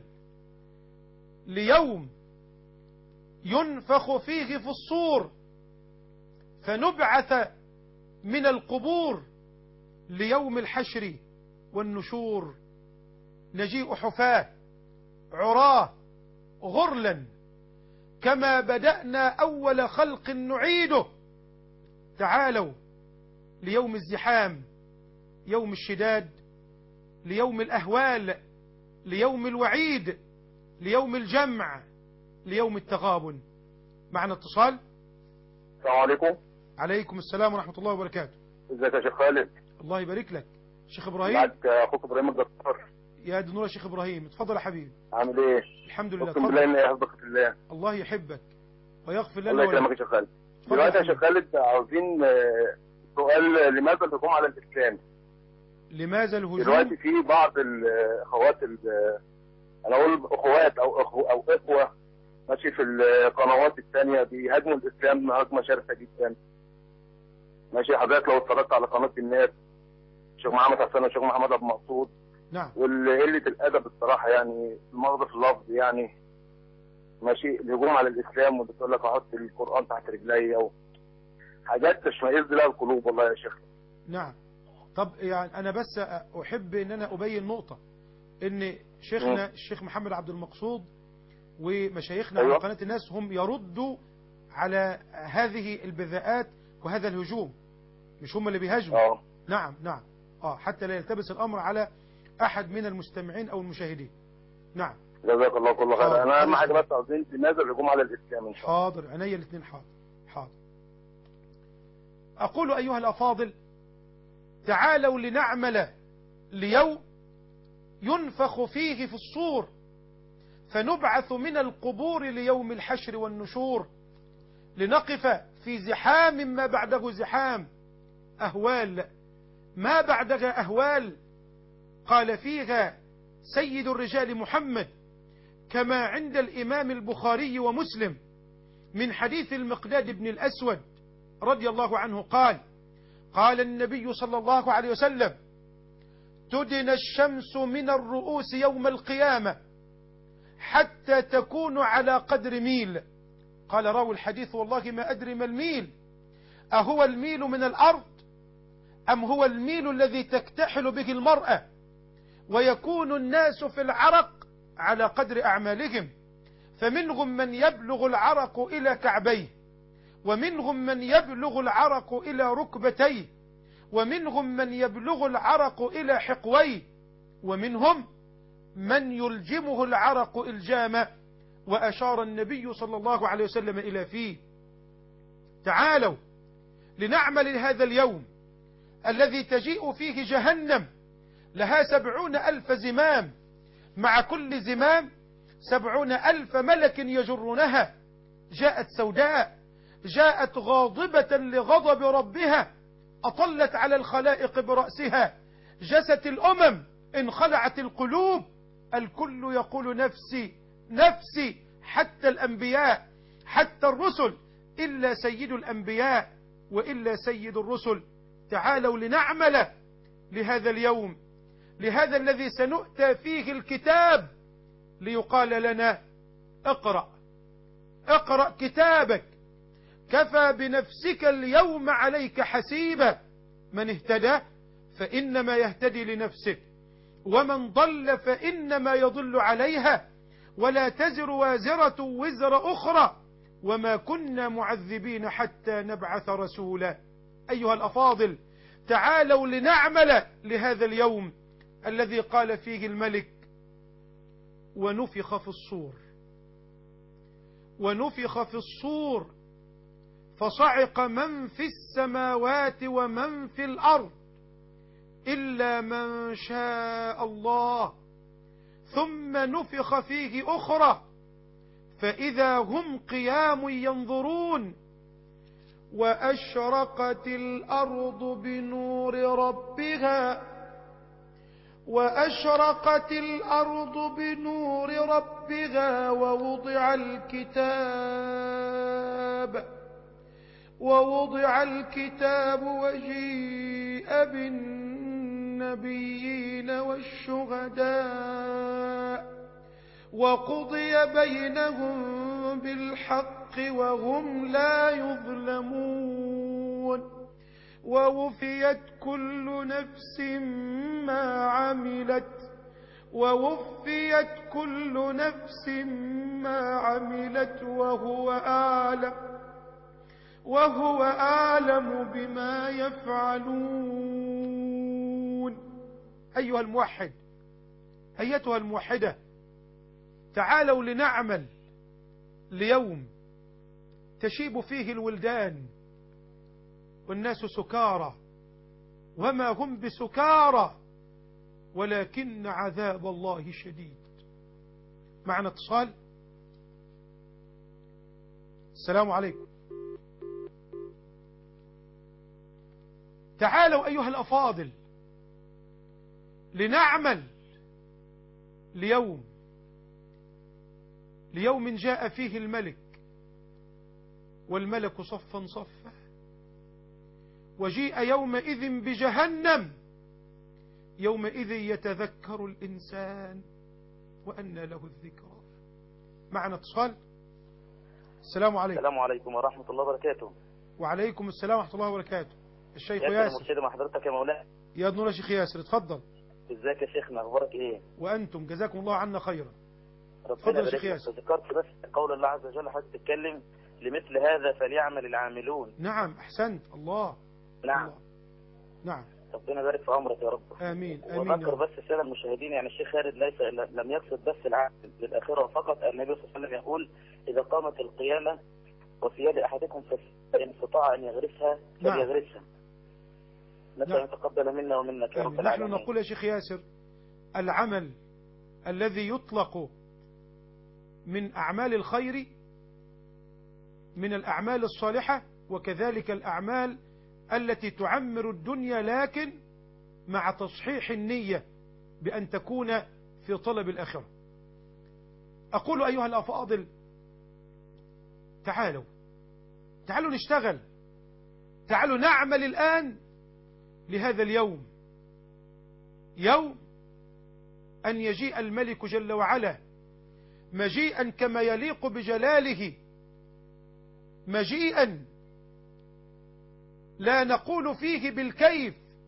ليوم ينفخ فيه في الصور فنبعث من القبور ليوم الحشر والنشور. نجيء حفاة عراه غرلا كما بدأنا أول خلق نعيده. تعالوا ليوم الزحام، يوم الشداد، ليوم الأهوال، ليوم الوعيد، ليوم الجمع، ليوم التغابن. معنا اتصال. السلام عليكم. عليكم السلام ورحمة الله وبركاته. ازيك يا شيخ خالد؟ الله يبارك لك. شيخ إبراهيم. معك اخوك ابراهيم الدكتور. يا دي نور يا شيخ إبراهيم، اتفضل يا حبيبي. عامل ايه؟ الحمد لله. اقسم بالله اني يحبك في الله. الله يحبك ويغفر لنا. الله يكرمك يا شيخ خالد. دلوقتي يا شيخ خالد عاوزين سؤال: لماذا الهجوم على الاسلام؟ لماذا الهجوم؟ دلوقتي في بعض الاخوات، انا اقول اخوات او اخو او اخوه ماشي في القنوات الثانيه بيهاجموا الاسلام هجمه شرسه جدا. ماشي حضرتك لو اتفرجت على قناه الناس، الشيخ محمد حسن والشيخ محمد ابو مقصود، نعم، وقله الادب الصراحه، يعني المغض في اللفظ، يعني ماشي الهجوم على الاسلام، واللي تقول لك احط القران تحت رجلي، او حاجات تشمئز لها القلوب والله يا شيخ. نعم. طب يعني انا بس احب ان انا ابين نقطه، ان شيخنا الشيخ محمد عبد المقصود ومشايخنا أيوة. على قناه الناس هم يردوا على هذه البذاءات وهذا الهجوم، مش هم اللي بيهاجموا. اه نعم نعم اه حتى لا يلتبس الامر على احد من المستمعين او المشاهدين. نعم جزاك الله كل خير. انا اهم حاجه بس عاوزين لماذا الهجوم على الاسلام ان شاء الله. حاضر، عينيا الاثنين. حاضر حاضر. اقول ايها الافاضل: تعالوا لنعمل ليوم ينفخ فيه في الصور فنبعث من القبور ليوم الحشر والنشور، لنقف في زحام ما بعده زحام، أهوال ما بعدها أهوال. قال فيها سيد الرجال محمد كما عند الإمام البخاري ومسلم من حديث المقداد بن الأسود رضي الله عنه قال: قال النبي صلى الله عليه وسلم: تدن الشمس من الرؤوس يوم القيامة حتى تكون على قدر ميل. قال راوي الحديث: والله ما أدري ما الميل، أهو الميل من الأرض أم هو الميل الذي تكتحل به المرأة ويكون الناس في العرق على قدر أعمالهم، فمنهم من يبلغ العرق إلى كعبيه، ومنهم من يبلغ العرق إلى ركبتيه، ومنهم من يبلغ العرق إلى حقويه، ومنهم من يلجمه العرق إلجاما، وأشار النبي صلى الله عليه وسلم إلى فيه. تعالوا لنعمل هذا اليوم الذي تجيء فيه جهنم لها سبعون ألف زمام، مع كل زمام سبعون ألف ملك يجرونها. جاءت سوداء، جاءت غاضبة لغضب ربها، أطلت على الخلائق برأسها، جست الأمم، انخلعت القلوب، الكل يقول نفسي نفسي، حتى الأنبياء، حتى الرسل، إلا سيد الأنبياء وإلا سيد الرسل. تعالوا لنعمل لهذا اليوم، لهذا الذي سنؤتى فيه الكتاب، ليقال لنا اقرأ اقرأ كتابك كفى بنفسك اليوم عليك حسيبا، من اهتدى فإنما يهتدي لنفسه، ومن ضل فإنما يضل عليها، ولا تزر وازرة وزر أخرى، وما كنا معذبين حتى نبعث رسولا. أيها الأفاضل، تعالوا لنعمل لهذا اليوم الذي قال فيه الملك: ونفخ في الصور ونفخ في الصور فصعق من في السماوات ومن في الأرض إلا من شاء الله، ثم نفخ فيه أخرى فإذا هم قيام ينظرون، وأشرقت الأرض بنور ربها وأشرقت الأرض بنور ربها ووضع الكتاب ووضع الكتاب وجيء بالنبيين والشهداء وقضي بينهم بالحق وهم لا يظلمون، ووفيت كل نفس ما عملت ووفيت كل نفس ما عملت وهو أعلم وهو أعلم بما يفعلون. أيها الموحد، أيتها الموحدة، تعالوا لنعمل ليوم تشيب فيه الولدان والناس سكارى، وما هم بسكارى ولكن عذاب الله شديد. معنا اتصال. السلام عليكم. تعالوا أيها الأفاضل لنعمل ليوم ليوم جاء فيه الملك والملك صفا صفا، وجيء يومئذ بجهنم، يومئذ يتذكر الإنسان وأنى له الذكرى. معنا اتصال. السلام عليكم. السلام عليكم ورحمة الله وبركاته. وعليكم السلام ورحمة الله وبركاته. الشيخ ياسر. ياسر مرشد مع حضرتك يا مولانا. يا نور يا شيخ ياسر، اتفضل. ازيك يا شيخنا، اخبارك ايه؟ وأنتم جزاكم الله عنا خيرا. ربنا يا شيخ يبارك ياسر. لك. ذكرت بس قول الله عز وجل، حضرتك تتكلم لمثل هذا فليعمل العاملون. نعم أحسنت. الله. نعم. الله. نعم. ربنا يبارك في عمرك يا رب. آمين آمين. وذكر بس السادة المشاهدين، يعني الشيخ خالد ليس لم يقصد بس العمل للآخرة فقط. النبي صلى الله عليه وسلم يقول: إذا قامت القيامة وفي يد أحدكم فإن استطاع أن يغرسها فليغرسها. نسأل أن يتقبل منا ومنك يا رب العالمين. نحن نقول يا شيخ ياسر: العمل الذي يطلق من أعمال الخير من الأعمال الصالحة، وكذلك الأعمال التي تعمر الدنيا لكن مع تصحيح النية بأن تكون في طلب الآخرة. أقول أيها الأفاضل: تعالوا تعالوا نشتغل، تعالوا نعمل الآن لهذا اليوم، يوم أن يجيء الملك جل وعلا مجيئا كما يليق بجلاله، مجيئا لا نقول فيه بالكيف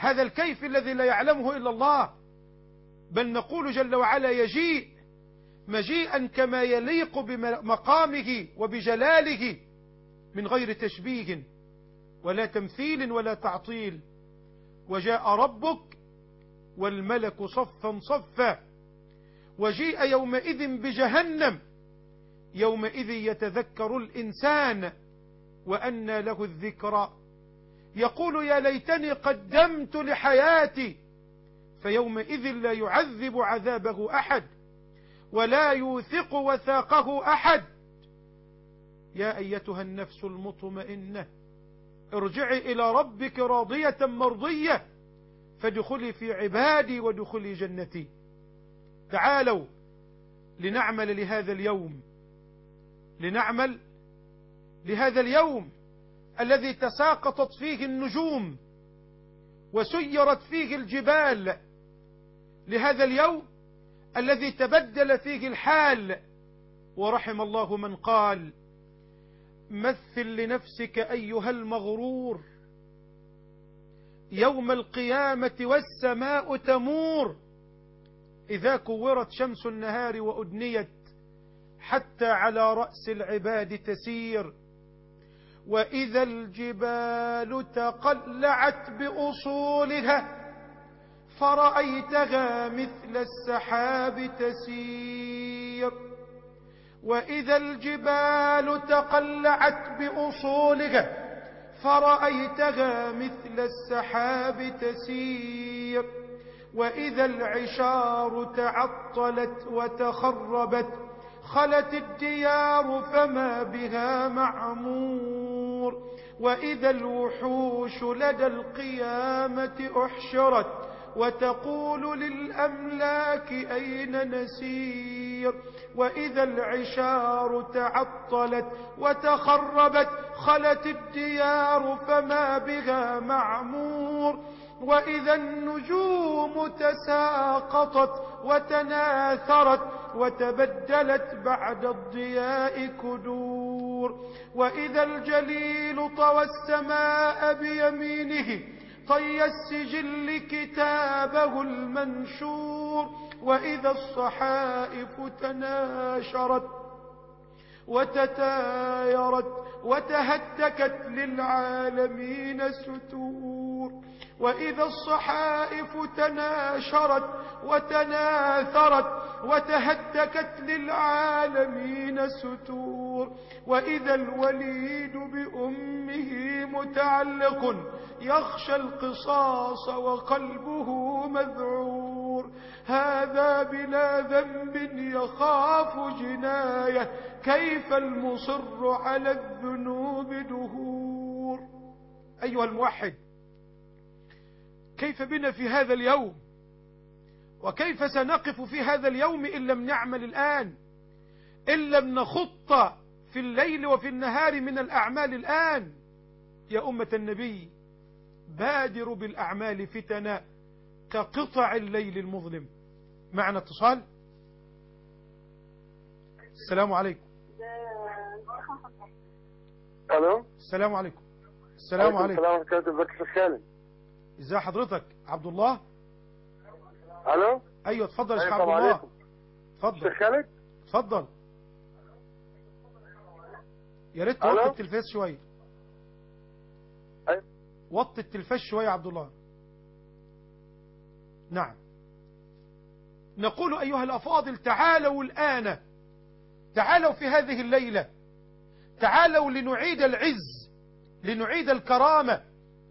هذا الكيف الذي لا يعلمه إلا الله، بل نقول جل وعلا يجيء مجيئا كما يليق بمقامه وبجلاله من غير تشبيه ولا تمثيل ولا تعطيل. وجاء ربك والملك صفا صفا، وجيء يومئذ بجهنم، يومئذ يتذكر الإنسان وأنى له الذكرى، يقول يا ليتني قدمت لحياتي، فيومئذ لا يعذب عذابه أحد ولا يوثق وثاقه أحد. يا أيتها النفس المطمئنة ارجعي إلى ربك راضية مرضية فادخلي في عبادي وادخلي جنتي. تعالوا لنعمل لهذا اليوم، لنعمل لهذا اليوم الذي تساقطت فيه النجوم وسيرت فيه الجبال، لهذا اليوم الذي تبدل فيه الحال. ورحم الله من قال مثل لنفسك أيها المغرور يوم القيامة والسماء تمور، إذا كورت شمس النهار وأدنيت حتى على رأس العباد تسير، وإذا الجبال تقلعت بأصولها فرأيتها مثل السحاب تسير، وإذا الجبال تقلعت بأصولها فرأيتها مثل السحاب تسير، وإذا العشار تعطلت وتخربت خلت الديار فما بها معمور، وإذا الوحوش لدى القيامة أحشرت وتقول للأملاك أين نسير، وإذا العشار تعطلت وتخربت خلت الديار فما بها معمور، وإذا النجوم تساقطت وتناثرت وتبدلت بعد الضياء كدور، وإذا الجليل طوى السماء بيمينه طي السجل كتابه المنشور، وإذا الصحائف تناشرت وتتايرت وتهتكت للعالمين ستور، وإذا الصحائف تناشرت وتناثرت وتهتكت للعالمين ستور، وإذا الوليد بأمه متعلق يخشى القصاص وقلبه مذعور، هذا بلا ذنب يخاف جناية كيف المصر على الذنوب دهور. أيها الموحد، كيف بنا في هذا اليوم، وكيف سنقف في هذا اليوم إن لم نعمل الآن، إن لم نخط في الليل وفي النهار من الأعمال الآن. يا أمة النبي بادروا بالأعمال فتنا كقطع الليل المظلم. معنا اتصال. السلام عليكم. الو السلام عليكم. السلام عليكم. السلام عليكم. ازيك يا خالد؟ ازي حضرتك؟ عبد الله. الو ايوه اتفضل يا شيخ السلام عبد الله. عليكم. اتفضل شيخ خالد. اتفضل. يا ريت ألو؟ توطي التلفاز شويه. أي- وطي التلفاز شويه يا عبد الله. نعم. نقول أيها الأفاضل تعالوا الآن، تعالوا في هذه الليلة، تعالوا لنعيد العز، لنعيد الكرامة،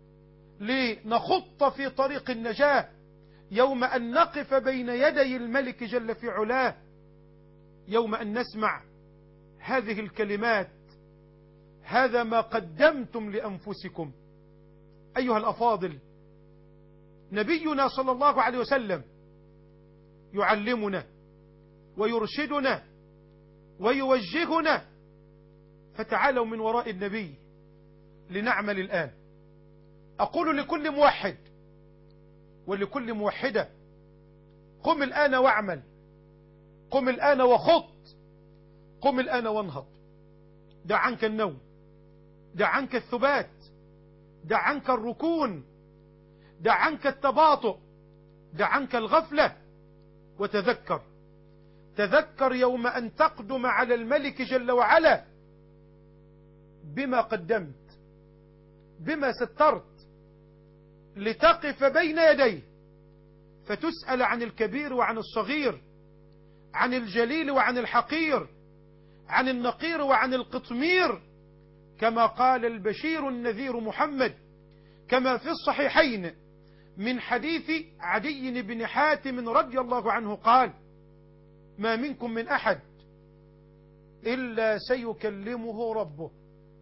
لنخط في طريق النجاة يوم أن نقف بين يدي الملك جل في علاه، يوم أن نسمع هذه الكلمات: هذا ما قدمتم لأنفسكم. أيها الأفاضل، نبينا صلى الله عليه وسلم يعلمنا ويرشدنا ويوجهنا، فتعالوا من وراء النبي لنعمل الآن. أقول لكل موحد ولكل موحدة: قم الآن واعمل، قم الآن وخط، قم الآن وانهض. دع عنك النوم، دع عنك الثبات، دع عنك الركون، دع عنك التباطؤ، دع عنك الغفلة، وتذكر تذكر يوم أن تقدم على الملك جل وعلا بما قدمت، بما سترت، لتقف بين يديه فتسأل عن الكبير وعن الصغير، عن الجليل وعن الحقير، عن النقير وعن القطمير، كما قال البشير النذير محمد، كما في الصحيحين من حديث عدي بن حاتم رضي الله عنه قال: ما منكم من أحد إلا سيكلمه ربه.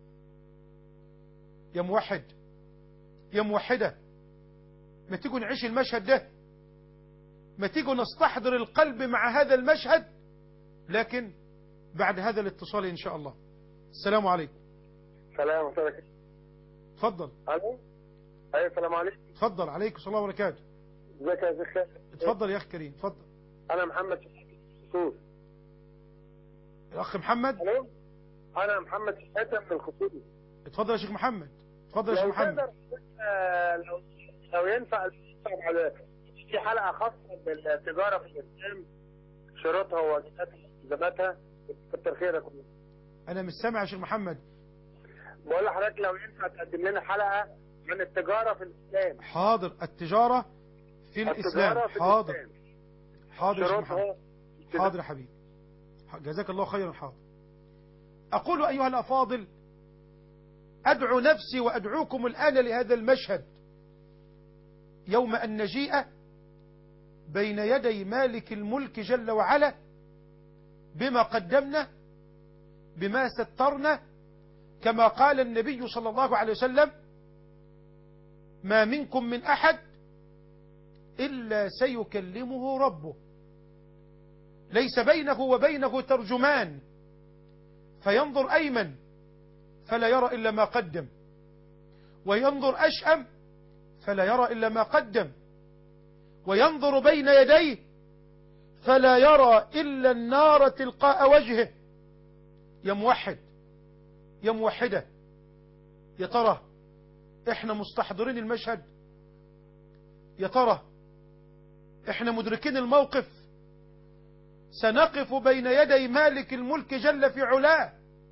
يا موحد، يا موحدة، ما تيجوا نعيش المشهد ده، ما تيجوا نستحضر القلب مع هذا المشهد، لكن بعد هذا الاتصال إن شاء الله. السلام عليكم. السلام عليكم. تفضل. الو. ايوه السلام عليكم. تفضل. عليكم السلام وبركاته. ازيك يا شيخ؟ اتفضل يا اخي كريم، اتفضل. انا محمد خصوص. الاخ محمد. الو. انا محمد شحاته من الخصوص. اتفضل يا شيخ محمد. اتفضل يا شيخ محمد. لو لو لو ينفع في حلقه خاصه بالتجاره في الاسلام، شروطها وواجباتها، كتر خيرك. انا مش سامع يا شيخ محمد. بقول لحضرتك لو ينفع تقدم لنا حلقه عن التجاره في الاسلام. حاضر. التجاره في الاسلام. التجارة في حاضر. الإسلام. حاضر يا شيخ محمد. شروطها. حاضر يا حبيبي، جزاك الله خيرا. حاضر. أقول أيها الأفاضل، أدعو نفسي وأدعوكم الآن لهذا المشهد، يوم أن نجيء بين يدي مالك الملك جل وعلا بما قدمنا، بما سترنا، كما قال النبي صلى الله عليه وسلم: ما منكم من أحد إلا سيكلمه ربه، ليس بينه وبينه ترجمان، فينظر أيمن فلا يرى إلا ما قدم، وينظر أشأم فلا يرى إلا ما قدم، وينظر بين يديه فلا يرى إلا النار تلقاء وجهه. يا موحد، يا موحدة، يا ترى احنا مستحضرين المشهد؟ يا ترى احنا مدركين الموقف؟ سنقف بين يدي مالك الملك جل في علاه،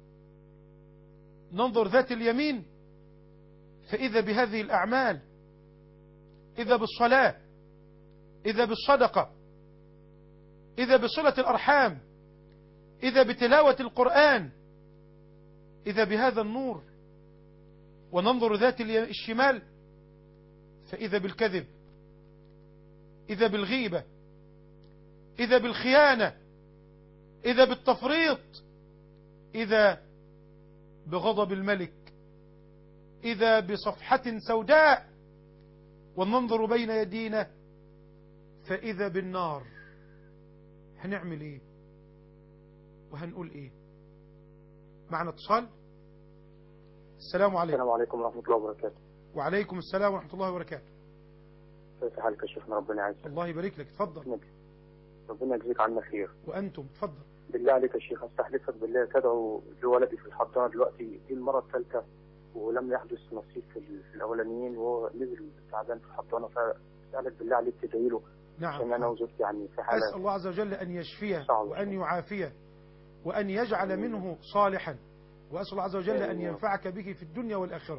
ننظر ذات اليمين فإذا بهذه الأعمال، إذا بالصلاة، إذا بالصدقة، إذا بصلة الأرحام، إذا بتلاوة القرآن، إذا بهذا النور. وننظر ذات الشمال فإذا بالكذب، إذا بالغيبة، إذا بالخيانة، إذا بالتفريط، إذا بغضب الملك، إذا بصفحة سوداء. وننظر بين يدينا فإذا بالنار. هنعمل إيه وهنقول إيه؟ معنا اتصال. السلام عليكم. السلام عليكم ورحمة الله وبركاته. وعليكم السلام ورحمة الله وبركاته. كيف حالك يا شيخنا؟ ربنا يعزك. الله يبارك لك. اتفضل. ربنا يجزيك عنا خير. وأنتم. اتفضل. بالله عليك يا شيخ، استحلفك بالله، تدعو لولدي في الحضانة دلوقتي، دي المرة الثالثة ولم يحدث نصيب في الأولانيين، وهو نزل تعبان في الحضانة، فسألك بالله عليك تدعي له. نعم. عشان أنا وزوجتي يعني في حالة. أسأل الله عز وجل أن يشفيه وأن يعافيه وأن يجعل منه صالحا، وأسأل الله عز وجل أن ينفعك به في الدنيا والآخرة.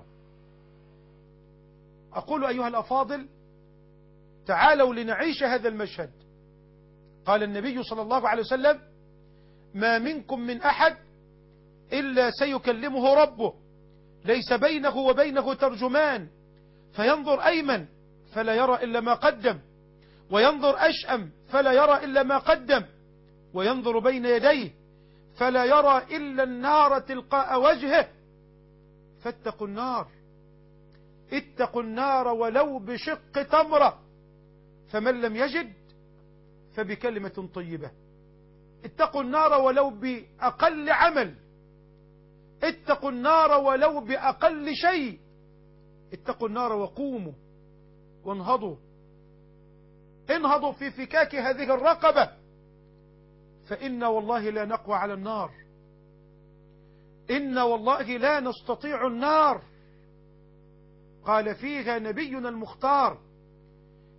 أقول أيها الأفاضل، تعالوا لنعيش هذا المشهد. قال النبي صلى الله عليه وسلم: ما منكم من أحد إلا سيكلمه ربه، ليس بينه وبينه ترجمان، فينظر أيمن فلا يرى إلا ما قدم، وينظر أشأم فلا يرى إلا ما قدم، وينظر بين يديه فلا يرى إلا النار تلقاء وجهه. فاتقوا النار، اتقوا النار ولو بشق تمرة، فمن لم يجد فبكلمة طيبة. اتقوا النار ولو بأقل عمل، اتقوا النار ولو بأقل شيء. اتقوا النار وقوموا وانهضوا، انهضوا في فكاك هذه الرقبة، فإن والله لا نقوى على النار، إن والله لا نستطيع النار. قال فيها نبينا المختار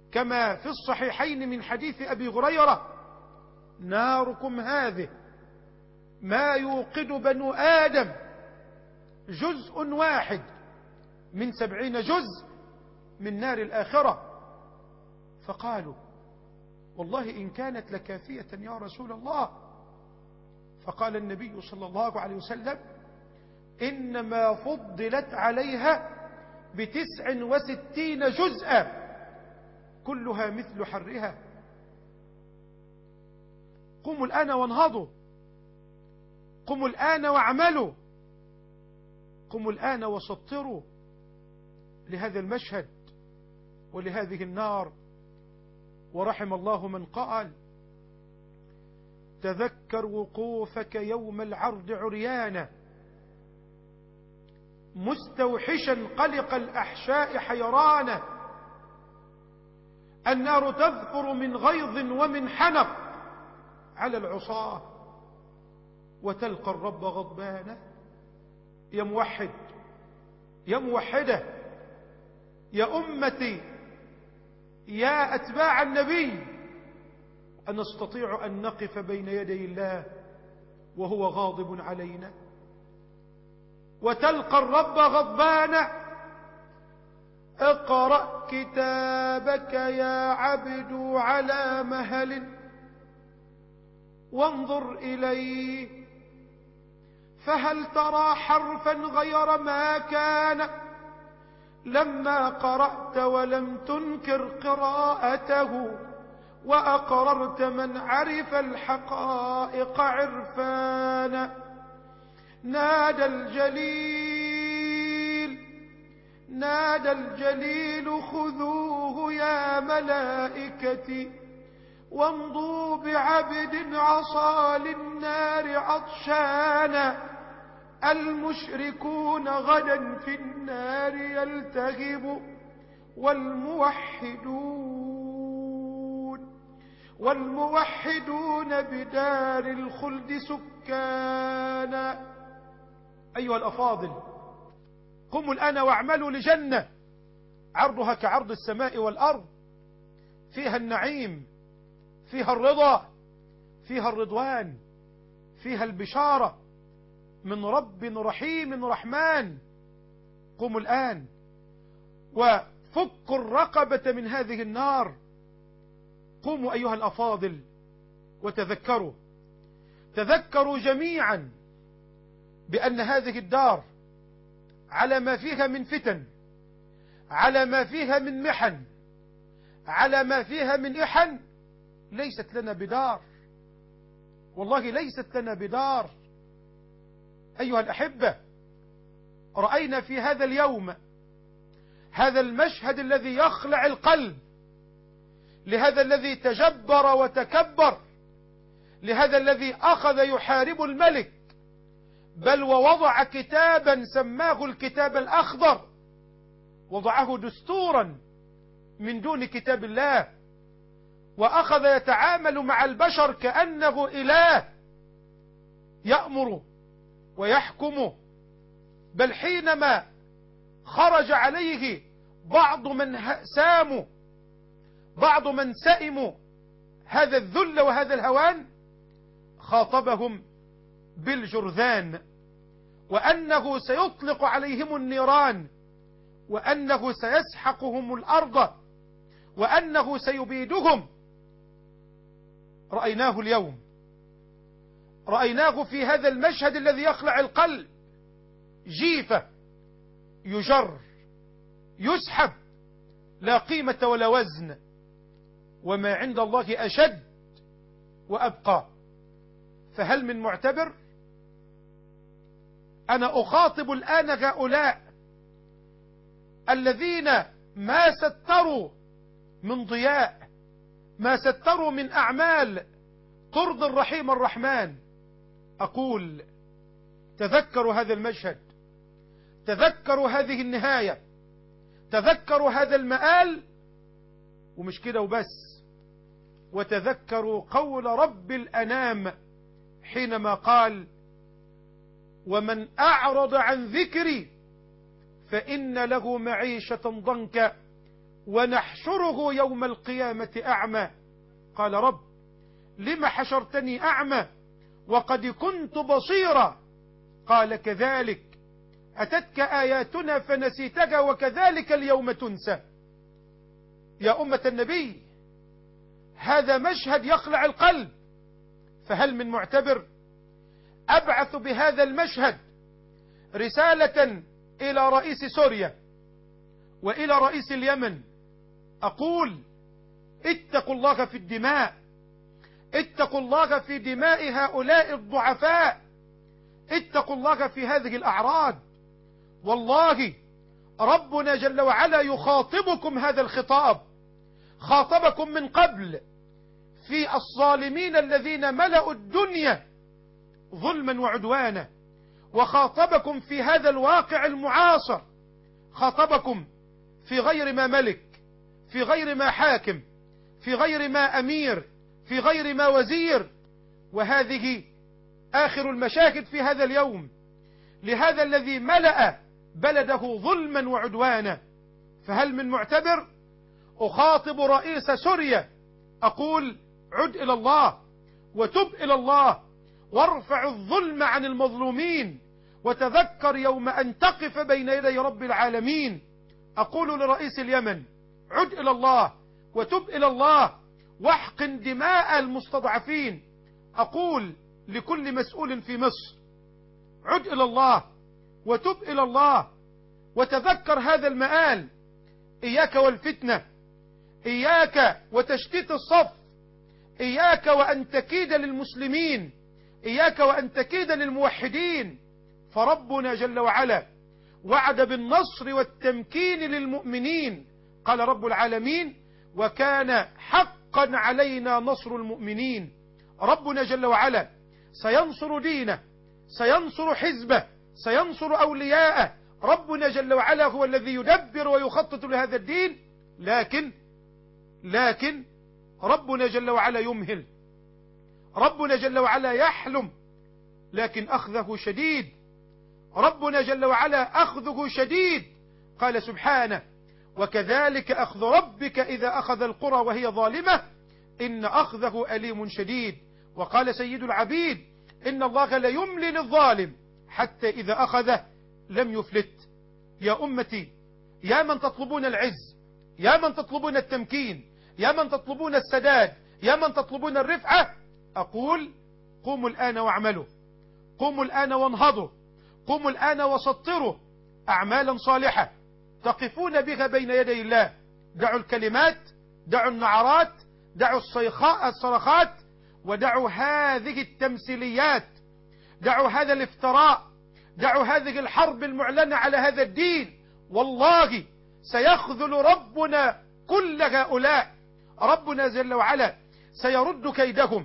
كما في الصحيحين من حديث أبي هريرة: ناركم هذه ما يوقد بنو آدم جزء واحد من سبعين جزء من نار الآخرة. فقالوا: والله إن كانت لكافية يا رسول الله. فقال النبي صلى الله عليه وسلم: إنما فضلت عليها بتسع وستين جزءا كلها مثل حرها. قوموا الآن وانهضوا، قوموا الآن واعملوا، قوموا الآن وسطروا لهذا المشهد ولهذه النار. ورحم الله من قال: تذكر وقوفك يوم العرض عريانا مستوحشا قلق الأحشاء حيرانا. النار تذكر من غيظ ومن حنق على العصاة وتلقى الرب غضبانا. يا موحد، يا موحدة، يا أمتي، يا أتباع النبي، أن نستطيع أن نقف بين يدي الله وهو غاضب علينا وتلقى الرب غضبانا. اقرأ كتابك يا عبد على مهل وانظر إليه، فهل ترى حرفا غير ما كان لما قرأت ولم تنكر قراءته وأقررت من عرف الحقائق عرفانا. نادى الجليل، نادى الجليل: خذوه يا ملائكتي وامضوا بعبد عصى للنار عطشانا. المشركون غدا في النار يلتهب والموحدون والموحدون بدار الخلد سكانا. أيها الأفاضل، قوموا الآن واعملوا لجنة عرضها كعرض السماء والأرض، فيها النعيم، فيها الرضا، فيها الرضوان، فيها البشارة من رب رحيم رحمن. قوموا الآن وفكوا الرقبة من هذه النار. قوموا أيها الأفاضل وتذكروا، تذكروا جميعا بأن هذه الدار على ما فيها من فتن، على ما فيها من محن، على ما فيها من إحن، ليست لنا بدار، والله ليست لنا بدار. أيها الأحبة، رأينا في هذا اليوم هذا المشهد الذي يخلع القلب، لهذا الذي تجبر وتكبر، لهذا الذي أخذ يحارب الملك، بل ووضع كتابا سماه الكتاب الأخضر، وضعه دستورا من دون كتاب الله، وأخذ يتعامل مع البشر كأنه إله يأمر ويحكم. بل حينما خرج عليه بعض من ساموا، بعض من سئموا هذا الذل وهذا الهوان، خاطبهم بالجرذان، وأنه سيطلق عليهم النيران، وأنه سيسحقهم الأرض، وأنه سيبيدهم. رأيناه اليوم، رأيناه في هذا المشهد الذي يخلع القلب، جيفة يجر يسحب، لا قيمة ولا وزن، وما عند الله أشد وأبقى. فهل من معتبر؟ أنا أخاطب الآن هؤلاء الذين ما ستروا من ضياء، ما ستروا من أعمال ترضي الرحيم الرحمن. أقول: تذكروا هذا المشهد، تذكروا هذه النهاية، تذكروا هذا المآل، ومش كده وبس، وتذكروا قول رب الأنام حينما قال: ومن أعرض عن ذكري فإن له معيشة ضنكا ونحشره يوم القيامة أعمى. قال رب لم حشرتني أعمى وقد كنت بصيرا؟ قال كذلك أتتك آياتنا فنسيتك وكذلك اليوم تنسى. يا أمة النبي، هذا مشهد يخلع القلب، فهل من معتبر؟ أبعث بهذا المشهد رسالة إلى رئيس سوريا وإلى رئيس اليمن، أقول اتقوا الله في الدماء، اتقوا الله في دماء هؤلاء الضعفاء، اتقوا الله في هذه الأعراض. والله ربنا جل وعلا يخاطبكم هذا الخطاب، خاطبكم من قبل في الظالمين الذين ملأوا الدنيا ظلما وعدوانا، وخاطبكم في هذا الواقع المعاصر، خاطبكم في غير ما ملك، في غير ما حاكم، في غير ما أمير، في غير ما وزير. وهذه آخر المشاهد في هذا اليوم لهذا الذي ملأ بلده ظلما وعدوانا. فهل من معتبر؟ أخاطب رئيس سوريا أقول عد إلى الله وتب إلى الله وارفع الظلم عن المظلومين، وتذكر يوم أن تقف بين يدي رب العالمين. أقول لرئيس اليمن عد إلى الله وتب إلى الله واحقن دماء المستضعفين. أقول لكل مسؤول في مصر عد إلى الله وتب إلى الله وتذكر هذا المآل. إياك والفتنة، إياك وتشتيت الصف، إياك وأن تكيد للمسلمين، إياك وأن تكيد للموحدين. فربنا جل وعلا وعد بالنصر والتمكين للمؤمنين. قال رب العالمين وكان حقا علينا نصر المؤمنين. ربنا جل وعلا سينصر دينه، سينصر حزبه، سينصر أولياءه. ربنا جل وعلا هو الذي يدبر ويخطط لهذا الدين. لكن لكن ربنا جل وعلا يمهل، ربنا جل وعلا يحلم، لكن أخذه شديد. ربنا جل وعلا أخذه شديد. قال سبحانه وكذلك أخذ ربك إذا أخذ القرى وهي ظالمة إن أخذه أليم شديد. وقال سيد العبيد إن الله لا يملي للظالم حتى إذا أخذه لم يفلت. يا أمتي، يا من تطلبون العز، يا من تطلبون التمكين، يا من تطلبون السداد، يا من تطلبون الرفعة، أقول قوموا الآن واعملوا، قوموا الآن وانهضوا، قوموا الآن وسطروا أعمالا صالحة تقفون بها بين يدي الله. دعوا الكلمات، دعوا النعرات، دعوا الصرخات، ودعوا هذه التمثيليات، دعوا هذا الافتراء، دعوا هذه الحرب المعلنة على هذا الدين. والله سيخذل ربنا كل هؤلاء. ربنا جل وعلا سيرد كيدهم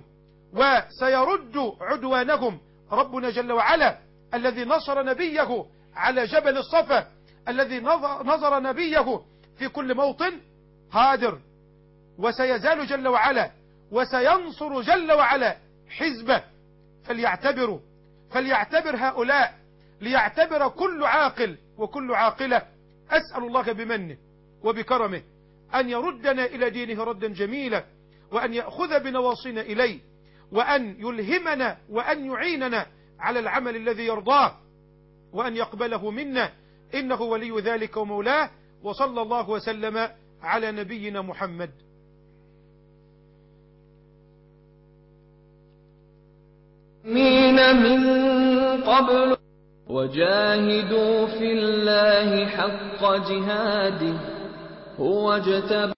وسيرد عدوانهم. ربنا جل وعلا الذي نصر نبيه على جبل الصفا، الذي نظر نبيه في كل موطن، قادر وسيزال جل وعلا وسينصر جل وعلا حزبه. فليعتبروا، فليعتبر هؤلاء، ليعتبر كل عاقل وكل عاقلة. أسأل الله بمنه وبكرمه أن يردنا إلى دينه ردا جميلا، وأن يأخذ بنواصينا إليه، وأن يلهمنا وأن يعيننا على العمل الذي يرضاه، وأن يقبله منا، إنه ولي ذلك ومولاه. وصلى الله وسلم على نبينا محمد. مين من قبل وجاهدوا في الله حق جهاده هو اجتباكم